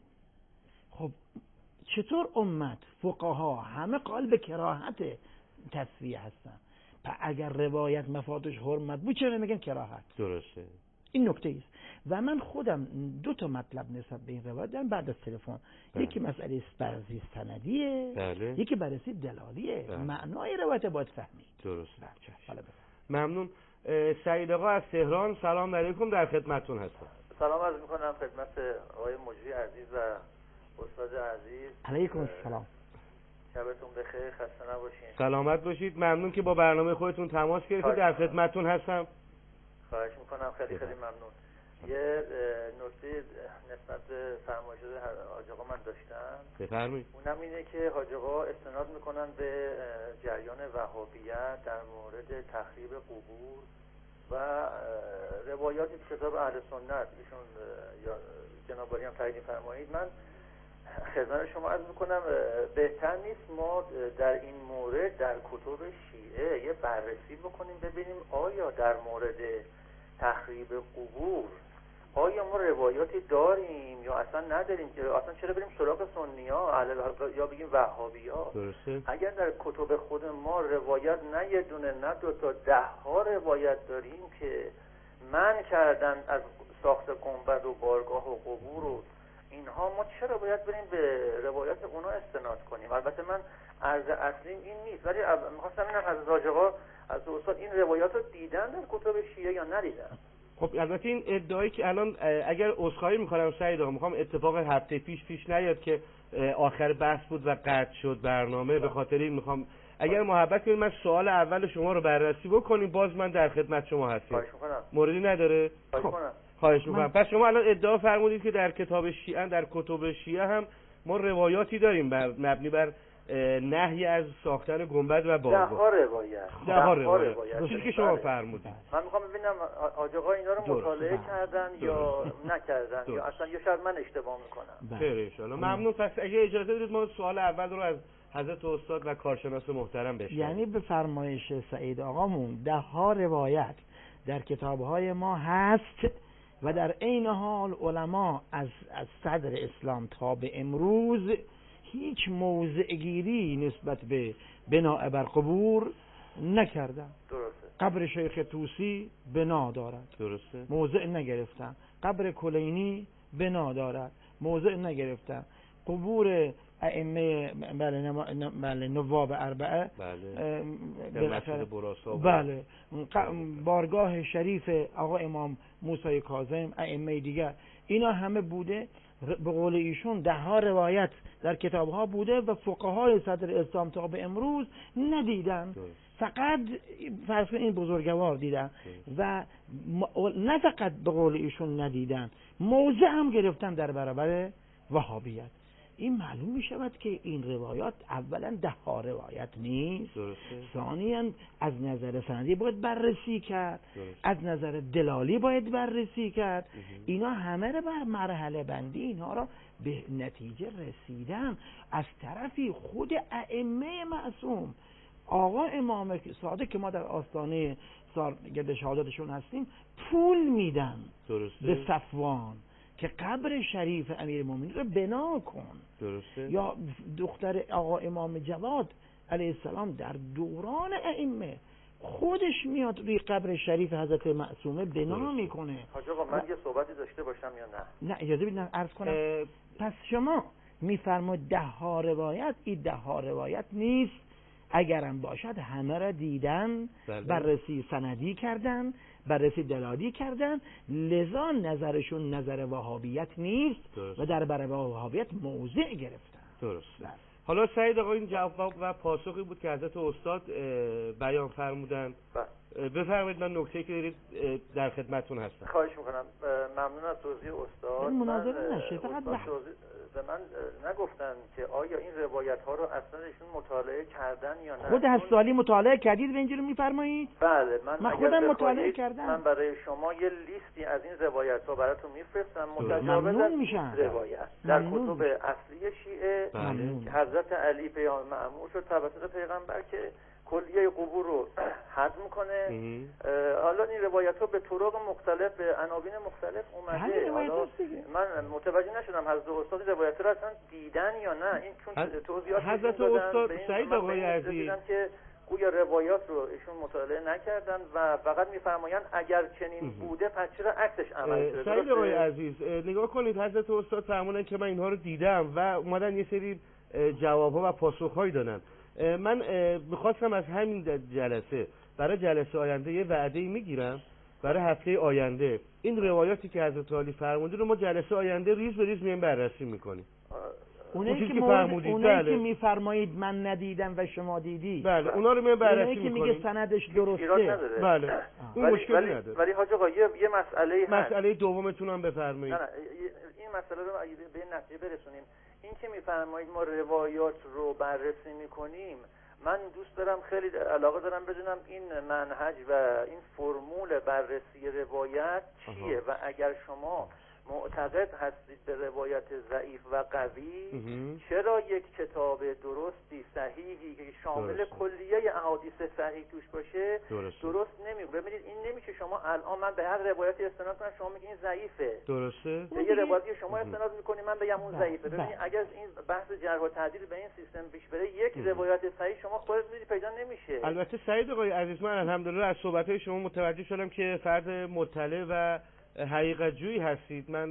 خب چطور امت فقها همه قائل به کراهت تسویه هستن؟ اگر روایت مفادش حرمت بود چرا میگن کراهت؟ درسته. این نکته است. و من خودم دو تا مطلب نسبت به این روایت دارم بعد از تلفن. یکی مسئله بررسی سندیه، یکی بررسی دلالیه. معنای روایت باید فهمید. درسته. حالا ممنون. سعید آقا از تهران، سلام علیکم، در خدمتتون هستم. سلام عرض می‌کنم خدمت آقای مجری عزیز و استاد عزیز. علیکم السلام. شبتون بخیر، خسته نباشین. سلامت باشید. ممنون که با برنامه خودتون تماس گرفتید. در خدمتتون هستم. خواهش می‌کنم، خیلی ممنون. یه نکته نسبت به فرمایش حاج آقا من داشتم. بفرمایید. اونم اینه که حاج آقا استناد میکنن به جریان وهابیت در مورد تخریب قبور و روایات کتاب اهل سنت. ایشون یا جناب هم تایید فرمایید. من خدمت شما عرض میکنم بهتر نیست ما در این مورد در کتب شیعه یه بررسی بکنیم ببینیم آیا در مورد تخریب قبور آیا ما روایاتی داریم یا اصلا نداریم، که اصلا چرا بریم سراغ سنی‌ها یا بگیم وهابی‌ها؟ اگر در کتب خود ما روایت نه یه دونه نه دو تا 10 ها روایت داریم که منع کردن از ساخت گنبد و بارگاه و قبور و اینها، ما چرا باید بریم به روایات اونا استناد کنیم؟ البته من عرض اصلیم این نیست، ولی می‌خواستم ببینم از حاج آقا از استاد این روایات رو دیدن در کتب شیعه یا ندیدن؟ خب البته این ادعایی که الان اگر عذرخواهی می‌کنم سعید آقا، می‌خوام اتفاق هفته پیش نیاد که آخر بحث بود و قطع شد برنامه، به خاطر این می‌خوام اگر محبت کنید من سوال اول شما رو بررسی بکنیم، باز من در خدمت شما هستم. خواهش می‌کنم. موردی نداره؟ خواهش می‌کنم. پس شما الان ادعا فرمودید که در کتاب شیعه، در کتب شیعه هم ما روایاتی داریم مبنی بر نهی از ساختن گنبد و بارگاه. ده ها روایت چیزی که شما فرمودید. من میخوام ببینم حاج آقا اینا رو مطالعه کردن یا نکردن یا اصلا یا شاید من اشتباه میکنم. خیر ان شاء الله. ممنون. پس اگه اجازه بدید ما سوال اول رو از حضرت استاد و کارشناس محترم بشنویم. یعنی به فرمایش سعید آقامون 10 ها روایت در کتاب‌های ما هست و در عین حال علما از صدر اسلام تا به امروز هیچ موضع گیری نسبت به بناء بر قبور نکردن. درسته. قبر شیخ طوسی بنا دارد، درسته، موضع نگرفتن. قبر کلینی بنا دارد، موضع نگرفتن. قبور ائمه بله نواب اربعه، بله مسجد براسا، بله بارگاه شریف آقا امام موسی کاظم، ائمه دیگر، اینا همه بوده. به قول ایشون 10 ها روایت در کتاب ها بوده و فقهای صدر اسلام تا به امروز ندیدن. فقط فرض این بزرگوار دیدن و نه فقط به قول ایشون ندیدن، موضع هم گرفتن در برابر وهابیت. این معلوم می شود که این روایات اولا 10 ها روایت نیست، ثانیاً از نظر سندی باید بررسی کرد، از نظر دلالی باید بررسی کرد. اینا همه رو بر مرحله بندی اینها را به نتیجه رسیدن از طرفی خود ائمه معصوم. آقا امام صادق که ما در آستانه سالگرد شهادتشون هستیم پول میدن به صفوان که قبر شریف امیرالمومنین رو بنا کن. درسته. یا دختر آقا امام جواد علیه السلام در دوران ائمه خودش میاد روی قبر شریف حضرت معصومه بنا میکنه. حاج آقا من یه صحبتی داشته باشم یا نه؟ نه اجازه بدید عرض کنم. پس شما میفرمایید 10 ها روایت، این 10 ها روایت نیست. اگرم باشد همه را دیدن، بررسی سندی کردن، بررسی دلالی کردن، لذا نظرشون نظر وهابیت نیست. و در برابر وهابیت موضع گرفتن. درست. حالا سعید آقا این جواب و پاسخی بود که حضرت استاد بیان فرمودن. بفرمایید، من نکته‌ای که دارید در خدمتتون هستم. خواهش میکنم. ممنون از توضیح استاد. این مناظره نشه، فقط به من نگفتن که آیا این روایت ها رو اصلا ایشون مطالعه کردن یا نه. خود حسالی مطالعه کردید و اینجوری میفرمایید؟ بله من خودم مطالعه کردم. من برای شما یه لیستی از این روایت ها براتون میفرستم متجاوز از روایت در کتب اصلی شیعه که حضرت علی پیام مأمور شد توسط پیغمبر که کلیه قبور رو حذف کنه. حالا این روایت ها به طرق مختلف به عناوین مختلف اومده. حالا من متوجه نشدم حضرت استاد روایت رو اصلا دیدن یا نه. این چون توضیحات حضرت استاد سعید آقای عزیز که گویا روایات رو ایشون مطالعه نکردن و فقط میفرمایند اگر چنین بوده پس چرا عکسش عمل شده. سعید آقای عزیز نگاه کنید، حضرت استاد فرمودن که من اینها رو دیدم و اومدن یه سری جواب‌ها و پاسخ‌هایی دادن. من میخواستم از همین جلسه برای جلسه آینده یه وعده‌ای میگیرم برای هفته آینده این روایاتی که حضرت علی فرموده رو ما جلسه آینده ریز به ریز میایم بررسی میکنیم. اونایی که فرمودید، که میفرمایید من ندیدم و شما دیدی، بله اونا رو میایم بررسی میکنیم. اونایی که میگه سندش درسته، بله اون مشکلی نداره. ولی حاج آقا یه مسئله دومتون هم بفرمایید. نه این مسئله رو به نتیجه برسونیم. این که میفرمایید ما روایات رو بررسی میکنیم، من دوست دارم، خیلی علاقه دارم بدونم این منهج و این فرمول بررسی روایت چیه و اگر شما معتقد هستید به روایت ضعیف و قوی، چرا یک کتاب درستی صحیحی که شامل کلیه احادیث صحیح توش باشه درست نمیگه؟ ببینید این نمیشه شما الان من به هر روایتی استناد کنم شما میگین ضعیفه، درسته؟ به یه روایتی شما استناد میکنید من بگم اون ضعیفه. ببینید اگر این بحث جرح و تعدیل به این سیستم پیش بره، یک روایت صحیح شما خودت میدید پیدا نمیشه. البته سعید آقای عزیز من الحمدلله از صحبت‌های شما متوجه شدم که فرد مطلع و حقیقت جویی هستید. من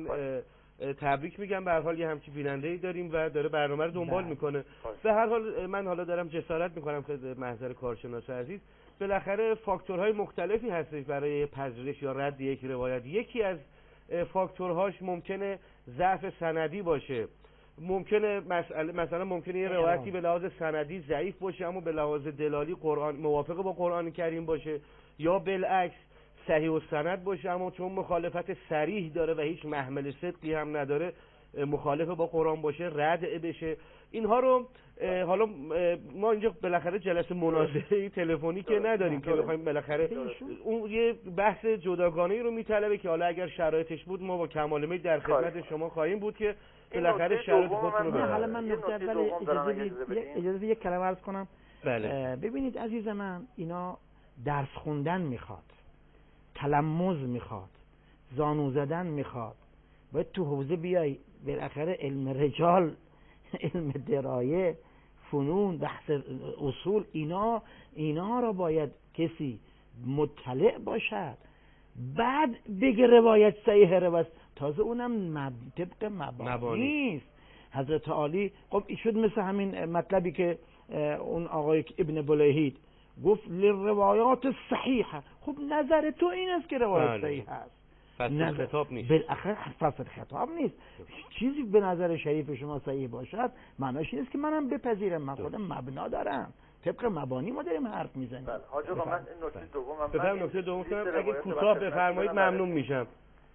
تبریک میگم، به هر حال یه همچین بیننده‌ای داریم و داره برنامه رو دنبال میکنه. به هر حال من حالا دارم جسارت میکنم خدمت محضر کارشناس عزیز، بالاخره فاکتورهای مختلفی هستش برای پذیرش یا رد یک روایت. یکی از فاکتورهاش ممکنه ضعف سندی باشه، ممکنه مثلا ممکنه یه روایتی به لحاظ سندی ضعیف باشه اما به لحاظ دلالی قرآن موافق با قرآن کریم باشه، یا بالعکس صحیح السند باشه اما چون مخالفت صریح داره و هیچ محمل صدقی هم نداره مخالف با قرآن باشه رد بشه. اینها رو حالا ما اینجا بالاخره جلسه مناظره تلفنی که نداریم که بخوایم بالاخره اون یه بحث جداگانه‌ای رو میطلبه که حالا اگر شرایطش بود ما با کمال میل در خدمت شما خواهیم بود که بالاخره شرایط خودتون رو ببینید. حالا من نکته اجازه یک کلمه عرض کنم. بله. ببینید عزیز من، اینا درس خوندن میخواد، تلمذ میخواد، زانو زدن میخواد، باید تو حوزه بیای بالاخره علم رجال، علم درایه، فنون، بحث اصول، اینا را باید کسی مطلع باشد بعد بگه روایت صحیح روایت، تازه اونم طبق مبانی است. حضرت عالی خب شد مثل همین مطلبی که اون آقای ابن بلیهید گفت لروایات صحیحه. خب نظر تو این است که روایت صحیح است، فصل خطاب نیست. بالاخره فصل خطاب نیست. چیزی به نظر شریف شما صحیح باشد معناش این است که منم بپذیرم، من خودم مبنا دارم، طبق مبانی ما داریم حرف میزنیم. حاج آقا من این نکته دومم بفرمایید. نکته دوم اگه کوتاه بفرمایید ممنون میشم.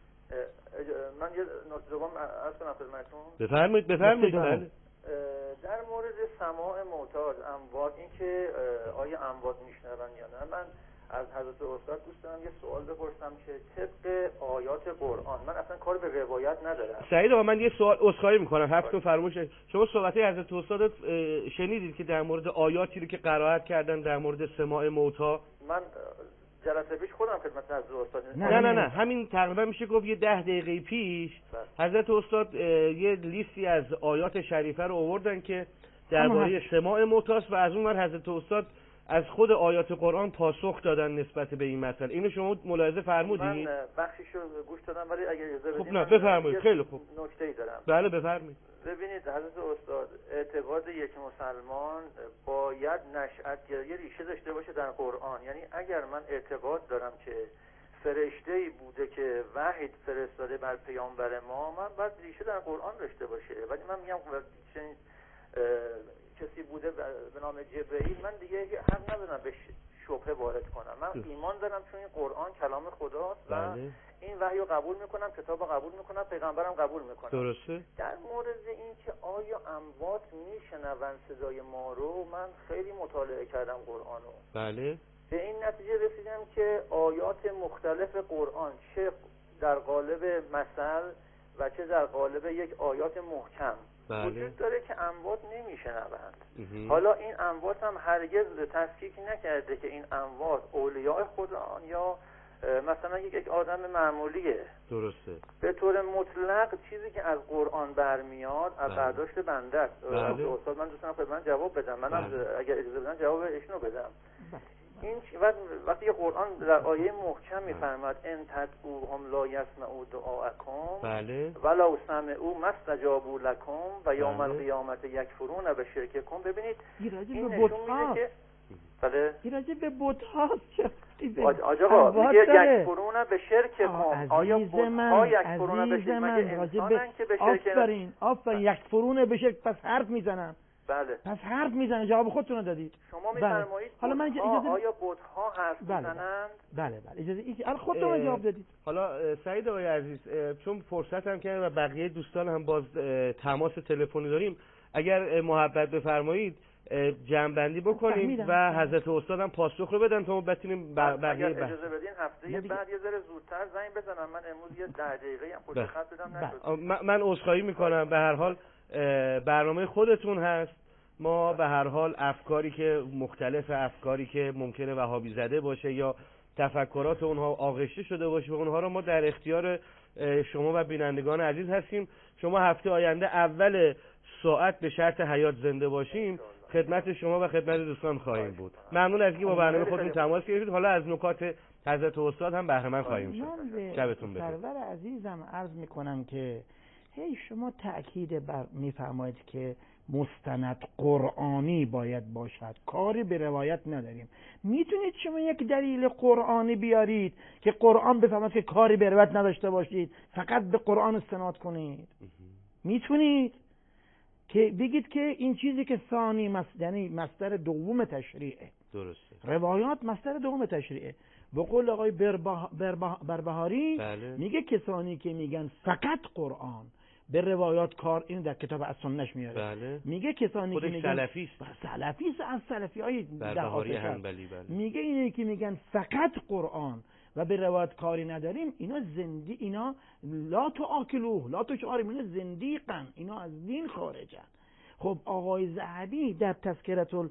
من یه نکته دوم عرض کنم خدمتتون. بفرمایید. در مورد سماع معتاد اموات، این که آیا اموات میشنون یا نه، من از حضرت استاد دوست دارم یه سوال بپرسم که طبق آیات قرآن، من اصلا کار به روایت ندارم. سعید آقا من یه سوال عذرخواهی میکنم، حرفتون فراموش شد. شما صحبت حضرت استاد شنیدید که در مورد آیاتی رو که قرائت کردن در مورد سماع موتی؟ من جلسه پیش خودم خدمت حضرت استاد نه همین تقریبا میشه گفت یه 10 دقیقه پیش حضرت استاد یه لیستی از آیات شریفه رو آوردن که درباره سماع موتی است و از اون ور حضرت استاد از خود آیات قرآن پاسخ دادن نسبت به این مسئله. اینو شما ملاحظه فرمودید؟ من بخشیشو گوش دادم ولی اگر اجازه بدید خب نه بفرمایید. خیلی خوب. نکته‌ای دارم. بله بفرمایید. ببینید حضرت استاد، اعتقاد یک مسلمان باید نشأت گیری ریشه داشته باشه در قرآن. یعنی اگر من اعتقاد دارم که فرشته‌ای بوده که وحی فرستاده بر پیامبر ما، من باید ریشه در قرآن داشته باشه. ولی من میگم چنین کسی بوده به نام جبرئیل، من دیگه حق ندارم به شبهه وارد کنم. من ایمان دارم چون این قرآن کلام خداست و این وحی رو قبول میکنم، کتاب رو قبول میکنم، پیغمبرم قبول میکنم. درسته. در مورد این که آیا اموات میشنون صدای ما رو، من خیلی مطالعه کردم قرآنو. بله. به این نتیجه رسیدم که آیات مختلف قرآن چه در قالب مثل و چه در قالب یک آیات محکم وجود داره که اموات نمیشنوند. حالا این اموات هم هرگز تفکیک نکرده که این اموات اولیاء خدا یا مثلا یک آدم معمولیه. درسته. به طور مطلق چیزی که از قرآن برمیاد از برداشت بنده است. استاد من دوست دارم خدمت جواب بدم. منم اگر اجازه بدن جواب ایشونو بدم. این وقتی که قرآن در آیه محکم میفرماد ان تدعوهم لا یسمعوا دعاءکم بله ولو سمعوا ما استجابوا لکم و یوم القیامت یکفرون بشرککم. ببینید این نشون میده که بله این راجع به بت هاست. آقا میگه یکفرون بشرککم. آیا بت ها یکفرون بشرک؟ انسانن که به شرک آفرین یکفرون بشرک. پس حرف میزنن. بله. پس حرف میزنن. جواب خودتون رو دادید. شما میفرمایید حالا من اجازه آیا بت‌ها حرف میزنند؟ بله اجازه الان خودتون جواب دادید. حالا سعید آقای عزیز چون فرصت هم کردن و بقیه دوستان هم باز تماس تلفنی داریم، اگر محبت بفرمایید جمع‌بندی بکنیم و حضرت استاد هم پاسخ رو بدن تا ما بتونیم بقیه اگر اجازه بدین هفته بعد یه ذره زودتر زنگ بزنم. من امروز یه 10 دقیقه هم پشت خط بدم نشد. من عذرخواهی میکنم. به هر حال برنامه خودتون هست. ما به هر حال افکاری که مختلف افکاری که ممکنه وهابی زده باشه یا تفکرات اونها آغشته شده باشه، اونها رو ما در اختیار شما و بینندگان عزیز هستیم. شما هفته آینده اول ساعت به شرط حیات زنده باشیم خدمت شما و خدمت دوستان خواهیم بود. ممنون از اینکه با برنامه خودتون تماس گرفتید. حالا از نکات حضرت استاد هم بهره مند خواهیم شد. شبتون بخیر. سرور عزیزم عرض میکنم که شما تأکید بر میفرمایید که مستند قرآنی باید باشد، کاری به روایت نداریم. میتونید شما یک دلیل قرآنی بیارید که قرآن بفرماید که کاری به روایت نداشته باشید، فقط به قرآن استناد کنید؟ میتونید که بگید که این چیزی که ثانی یعنی مصدر دوم تشریعه. درسته. روایات مصدر دوم تشریعه. به قول آقای بربهاری بله. میگه کسانی که میگن فقط قرآن به روایات کار، این در کتاب السنه‌اش میاره. بله. میگه کسانی که میگن سلفی است، از سلفیای بهاری حنبلی. بله. میگه اینه که میگن فقط قرآن و به روایات کاری نداریم، اینا لا تآکلوه لا تشعریم، اینا زندیقن، اینا از دین خارجن. خب آقای ذهبی در تذکرة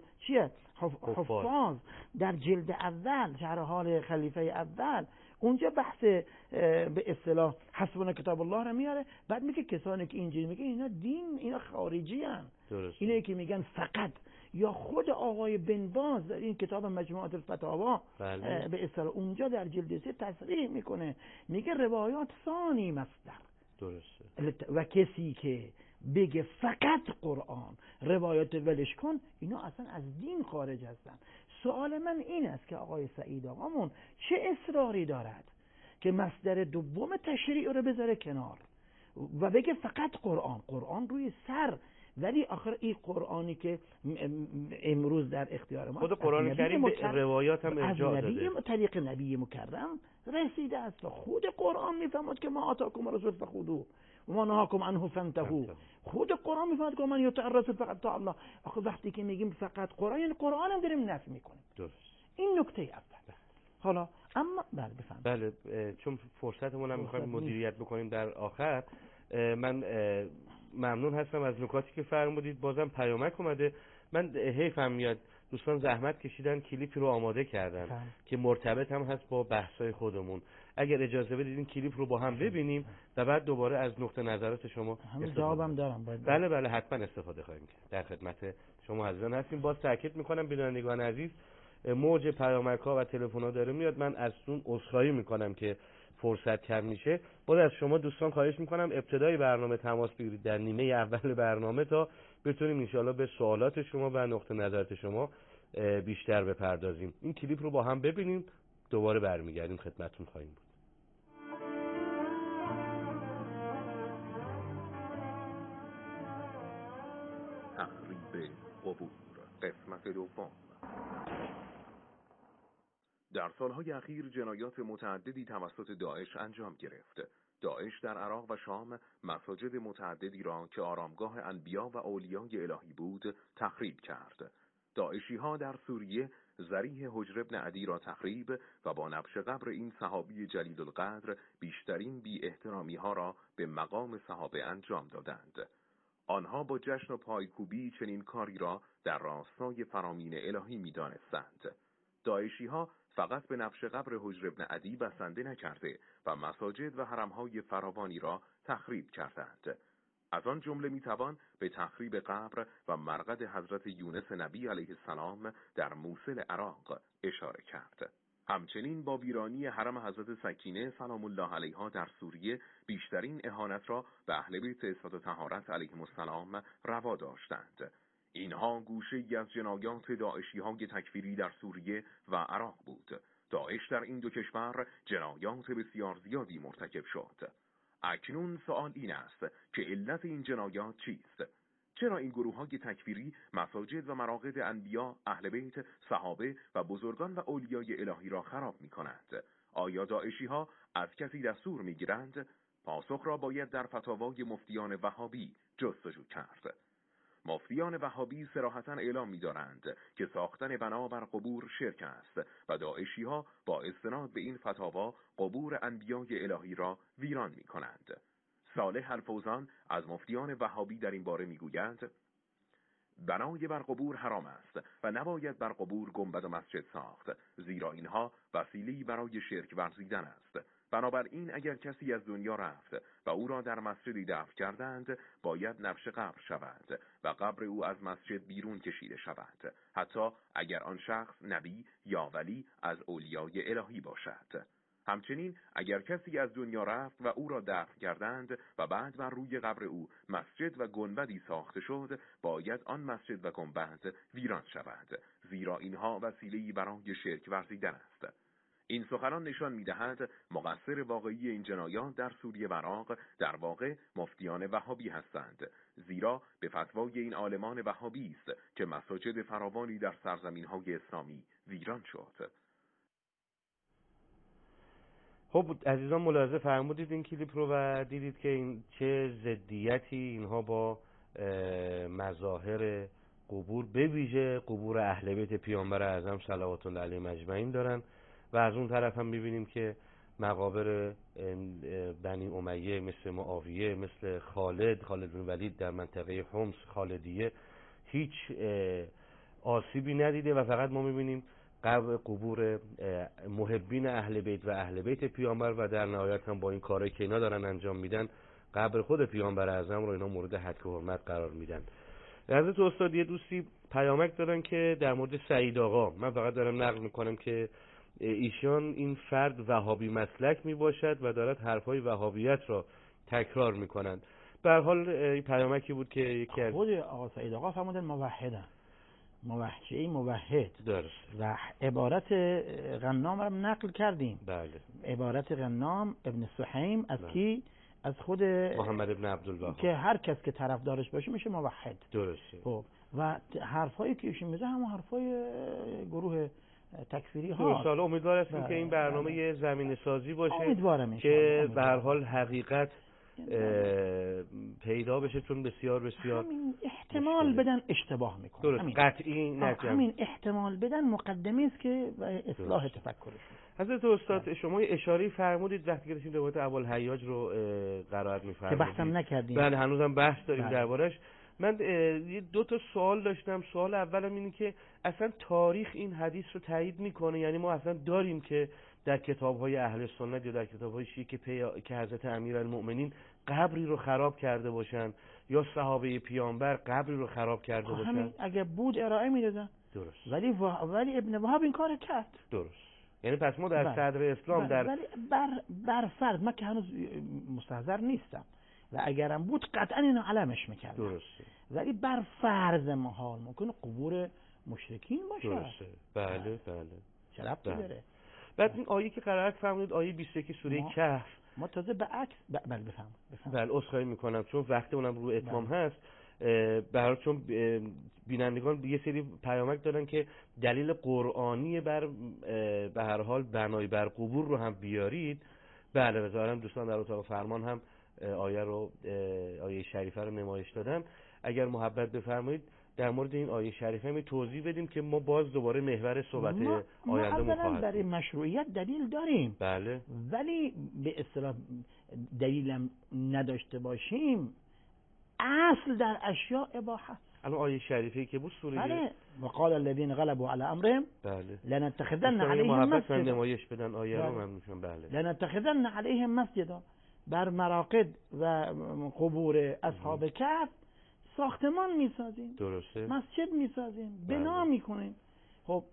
حفاظ در جلد اول شرح حال خلیفه اول اونجا بحث به اصطلاح حسبنا کتاب الله رو میاره، بعد میگه کسانی که اینجوری میگه اینا دین، اینا خارجی ان. اینه که میگن فقط. یا خود آقای بن باز در این کتاب مجموعات الفتاوا به اصطلاح اونجا در جلد 3 تصریح میکنه، میگه روایات ثانی مصدر. درسته. و کسی که بگه فقط قرآن روایات ولش کن، اینا اصلا از دین خارج هستن. سوال من این است که آقای سعید آقامون چه اصراری دارد که مصدر دوم تشریع رو بذاره کنار و بگه فقط قرآن روی سر، ولی آخر این قرآنی که امروز در اختیار ما خود قرآن کریم به روایات هم ارجاع داده، از طریق نبی مکرم رسیده است و خود قرآن میفهمد که ما آتاکم رسول فخذوه و ما نهاکم عنه فانتهوا. خود قرآن میفهمد که من یطع الرسول فقط طاع الله. آخه وقتی که میگیم فقط قرآن، یعنی قرآن هم داریم نفی میکنیم. درست. این نکته اول. حالا اما بفهم. بله، چون فرصتمون هم میخوایم مدیریت بکنیم در آخر، من ممنون هستم از نکاتی که فرمودید. بازم پیامک اومده، من حیفم میاد دوستان زحمت کشیدن کلیپی رو آماده کردن که مرتبط هم هست با بحثای خودمون. اگر اجازه بدید این کلیپ رو با هم ببینیم و بعد دوباره از نقطه نظرات شما جوابم دارم. بله حتما استفاده خواهیم کرد. در خدمت شما عزیزان هستیم. باز تاکید میکنم بینندگان عزیز، موج پیامک ها و تلفن ها داره میاد، من از اون عذرخواهی میکنم که فرصت کم میشه. باز از شما دوستان خواهش میکنم ابتدای برنامه تماس بگیرید در نیمه اول برنامه تا بتونیم انشاءالله به سوالات شما و نقطه نظرات شما بیشتر بپردازیم. این کلیپ رو با هم ببینیم، دوباره برمیگردیم خدمتتون خواهیم بود. تخریب قبور، قسمت دوم. در سالهای اخیر جنایات متعددی توسط داعش انجام گرفت. داعش در عراق و شام مساجد متعددی را که آرامگاه انبیا و اولیای الهی بود تخریب کرد. داعشی‌ها در سوریه ذریح حجر ابن عدی را تخریب و با نبش قبر این صحابی جلیل القدر بیشترین بی احترامی‌ها را به مقام صحابه انجام دادند. آنها با جشن و پایکوبی چنین کاری را در راستای فرامین الهی می‌دانستند. داعشی‌ها فقط به نبش قبر حجر ابن عدی بسنده نکرده و مساجد و حرم‌های فراوانی را تخریب کردند. از آن جمله میتوان به تخریب قبر و مرقد حضرت یونس نبی علیه السلام در موصل عراق اشاره کرد. همچنین با ویرانی حرم حضرت سکینه سلام الله علیها در سوریه بیشترین اهانت را به اهل بیت عصمت و طهارت علیهم السلام روا داشتند. اینها گوشه‌ای از جنایات داعشی‌های تکفیری در سوریه و عراق بود. داعش در این دو کشور جنایات بسیار زیادی مرتکب شد. اکنون سوال این است که علت این جنایات چیست؟ چرا این گروه‌های تکفیری مساجد و مراقد انبیا، اهل بیت، صحابه و بزرگان و اولیای الهی را خراب می‌کنند؟ آیا داعشی‌ها از کسی دستور می‌گیرند؟ پاسخ را باید در فتاوای مفتیان وهابی جستجو کرد. مفتیان وهابی صراحتاً اعلام می‌دارند که ساختن بنا بر قبور شرک است و داعشی‌ها با استناد به این فتاوا قبور انبیای الهی را ویران می‌کنند. صالح الفوزان از مفتیان وهابی در این باره می‌گوید: بنای بر قبور حرام است و نباید بر قبور گنبد و مسجد ساخت، زیرا اینها وسیله‌ای برای شرک ورزیدن است. بنابراین اگر کسی از دنیا رفت و او را در مسجدی دفن کردند، باید نبش قبر شود و قبر او از مسجد بیرون کشیده شود، حتی اگر آن شخص نبی یا ولی از اولیای الهی باشد. همچنین اگر کسی از دنیا رفت و او را دفن کردند و بعد بر روی قبر او مسجد و گنبدی ساخته شد، باید آن مسجد و گنبد ویران شود، زیرا اینها وسیله‌ای برای شرک ورزیدن است. این سخنان نشان می‌دهد مقصر واقعی این جنایات در سوریه و عراق در واقع مفتیان وهابی هستند، زیرا به فتوای این عالمان وهابی است که مساجد فراوانی در سرزمین‌های اسلامی ویران شد. خب عزیزان ملاحظه فرمودید این کلیپ رو و دیدید که این چه ضدیتی اینها با مظاهر قبور به ویژه قبور اهل بیت پیامبر اعظم صلوات الله علیهم اجمعین دارن و از اون طرف هم می‌بینیم که مقابر بنی امیه مثل معاویه، مثل خالد بن ولید در منطقه حمص خالدیه هیچ آسیبی ندیده و فقط ما می‌بینیم قبور محبین اهل بیت و اهل بیت پیامبر و در نهایت هم با این کارهایی که اینا دارن انجام میدن قبر خود پیامبر اعظم رو اینا مورد حد و حرمت قرار میدن. حضرت استاد یه دوستی پیامک دادن که در مورد سعید آقا، من فقط دارم نقل میکنم که ایشان این فرد وهابی مسلک میباشد و دارد حرفای وهابیت را تکرار میکنند. به هر حال این پیامکی بود که یکی از خود آقا سعید آقا فرمودن موحدن، موحد درست و عبارت غنام را نقل کردیم. بله. عبارت غنام ابن سحیم از بله. کی؟ از خود محمد ابن عبدالوهاب که هر کس که طرفدارش باشه میشه موحد. درسته. خب و حرفایی که ایشون میزنه همون حرفای گروه تکفیری ها. درسته. حالا امیدوار هستیم که این برنامه یه زمینه سازی باشه که به هر حال حقیقت پیدا بشه، چون بسیار همین احتمال بدن اشتباه میکنه. درست. قطعی همین احتمال بدن مقدمه است که اصلاح تفکرش. حضرت استاد شما اشاره فرمودید وقتی که داشتیم روایت ابوالحیاج رو قرائت می‌فرمایید که بحثم نکردیم. بله هنوزم بحث داریم دربارش. من دو تا سوال داشتم. سوال اولم اینه که اصلا تاریخ این حدیث رو تایید میکنه؟ یعنی ما اصلا داریم که در کتاب‌های اهل سنت یا در کتاب‌های شیعه که حضرت امیرالمؤمنین قبری رو خراب کرده باشن یا صحابه پیامبر قبری رو خراب کرده باشن؟ همین اگه بود ارائه میدادن. درست. ولی ابن وهاب این کار کرد. درست. یعنی پس ما در صدر اسلام ولی بر فرض من که هنوز مستحضر نیستم و اگرم بود قطعا اینو علمش میکردم. درسته. ولی بر فرض محال ممکنه قبور مشرکین باشه. درسته. بله. چه ربطی داره؟ بعد این آیه که قرائت فرمودید آیه 21 سوره کهف ما تازه به عکس بله بفهم. بله عذرخواهی میکنم چون وقت اونم رو اتمام هست. برای چون بینندگان یه سری پیامک دادن که دلیل قرآنی بر به هر حال بنای بر قبور رو هم بیارید. بله بذارم دوستان در اتاق فرمان هم آیه شریفه رو نمایش دادن. اگر محبت بفرمایید در مورد این آیه شریفه می توضیح بدیم که ما باز دوباره محور صحبت آینده ما برای مشروعیت دلیل داریم. بله. ولی به اصطلاح دلیلم نداشته باشیم اصل در اشیاء اباحه. الان آیه شریفه که بود سوره بله وقال الذين غلبوا على امرهم بله لنتخذن عليهم مسجدا. نمایش بدن آیه رو من میشم. بله لنتخذن عليهم مسجدا. بر مراقد و قبور اصحاب کهف ساختمان میسازیم. درسته. مسجد میسازیم. بنا میکنیم. خب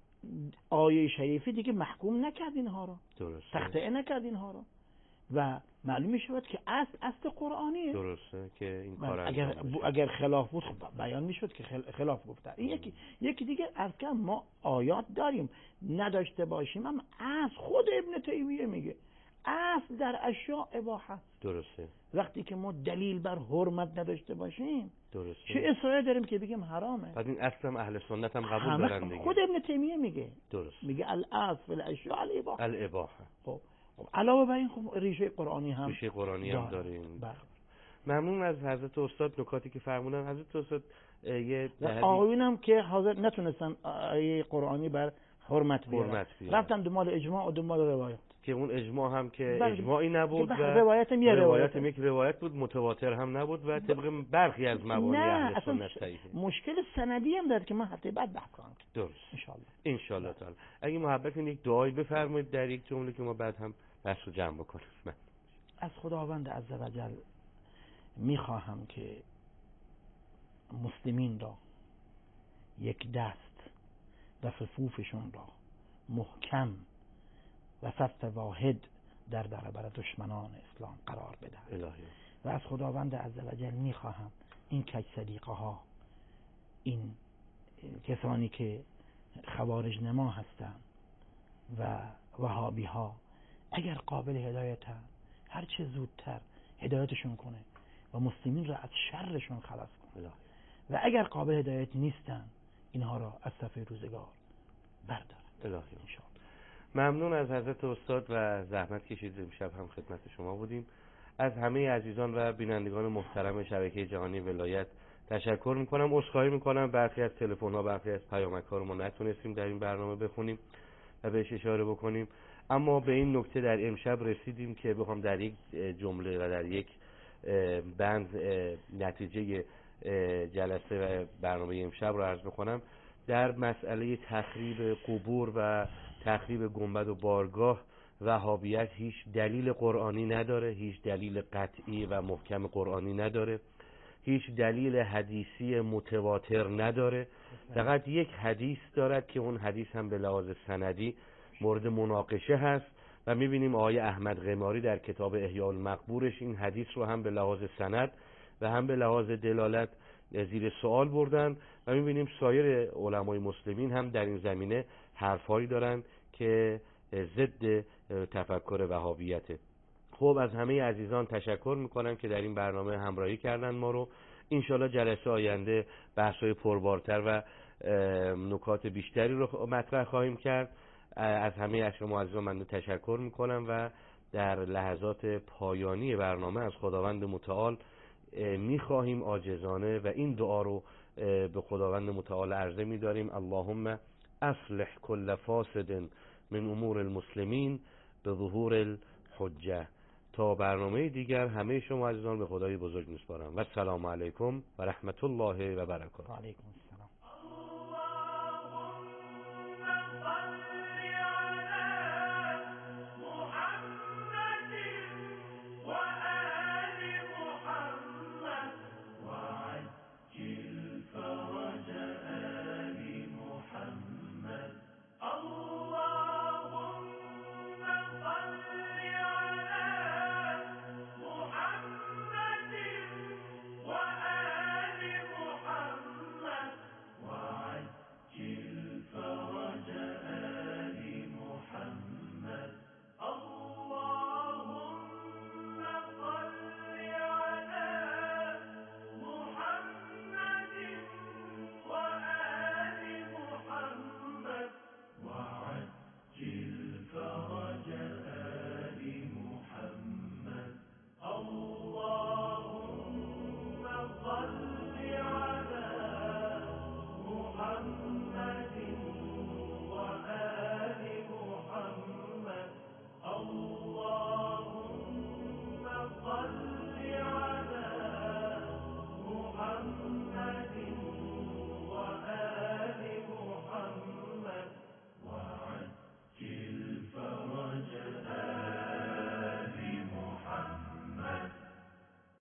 آیه شریفه دیگه محکوم نکرد اینها رو. درسته. تخطئه نکرد اینها رو و معلوم میشود که اصل قرآنیه. درسته که این کار اگر خلاف بود خب بیان میشد که خلاف گفته. یکی دیگه از کم ما آیات داریم نداشته باشیم هم از خود ابن تیمیه میگه اصل در اشیاء اباحه. درسته. وقتی که ما دلیل بر حرمت نداشته باشیم درسته چه اصراری داریم که بگیم حرامه؟ بعد این اصل هم اهل سنت هم قبول دارن دیگه. خود ابن تیمیه میگه. درست. میگه الاصل فی الاشیاء الاباحه. خب علاوه بر این خب ریشه قرآنی هم داریم. ممنون از حضرت استاد نکاتی که فرمودن. حضرت استاد یه آقایونم که حاضر نتونستن آیه قرآنی بر حرمت بیارن رفتن دنبال اجماع و دنبال روایات که اون اجماع هم که اجماعی نبود و روایت یک روایت بود متواتر هم نبود و طبق برخی از مبانی اهل سنت صحیحه. مشکل سندی هم داره که من هفته بعد بحث خواهم کرد. درست ان شاء الله تعالی. اگه محبت کنید یک دعایی بفرمایید در یک جمله که ما بعد هم بحث رو جمع بکنیم. از خداوند عزوجل میخواهم که مسلمین را یک دست و صفوفشون را محکم و صف واحد در برابر دشمنان اسلام قرار بدهد. و از خداوند عزوجل میخواهم این کج صدیقه ها، این کسانی که خوارج نما هستند و وهابی ها اگر قابل هدایتن هر چه زودتر هدایتشون کنه و مسلمین را از شرشون خلاص کنه و اگر قابل هدایت نیستن اینها را از صف روزگار بردارن. الهی ان شاء الله. ممنون از حضرت استاد و زحمت کشید امشب هم خدمت شما بودیم. از همه عزیزان و بینندگان محترم شبکه جهانی ولایت تشکر میکنم. عذرخواهی میکنم برخی از تلفن‌ها برخی از پیامک‌ها رو ما نتونستیم در این برنامه بخونیم و بهش اشاره بکنیم، اما به این نکته در امشب رسیدیم که بخوام در یک جمله و در یک بند نتیجه جلسه و برنامه امشب رو عرض بکنم. در مسئله تخریب قبور و تخریب گنبد و بارگاه وهابیت هیچ دلیل قرآنی نداره، هیچ دلیل قطعی و محکم قرآنی نداره، هیچ دلیل حدیثی متواتر نداره. فقط یک حدیث دارد که اون حدیث هم به لحاظ سندی مورد مناقشه هست و میبینیم آقای احمد غماری در کتاب احیاء المقبورش این حدیث رو هم به لحاظ سند و هم به لحاظ دلالت زیر سوال بردن و میبینیم سایر علمای مسلمین هم در این زمینه حرفایی دارن که ضد تفکر وهابیته. خب از همه عزیزان تشکر میکنم که در این برنامه همراهی کردن ما رو. انشالله جلسه آینده بحث‌های پربارتر و نکات بیشتری رو مطرح خواهیم کرد. از همه شما عزیزان من تشکر میکنم و در لحظات پایانی برنامه از خداوند متعال میخواهیم عاجزانه و این دعا رو به خداوند متعال عرضه میداریم: اللهم اصلح کل فاسد من امور المسلمین به ظهور الحجه. تا برنامه دیگر همه شما عزیزان به خدای بزرگ میسپارم و السلام علیکم و رحمت الله و برکاته.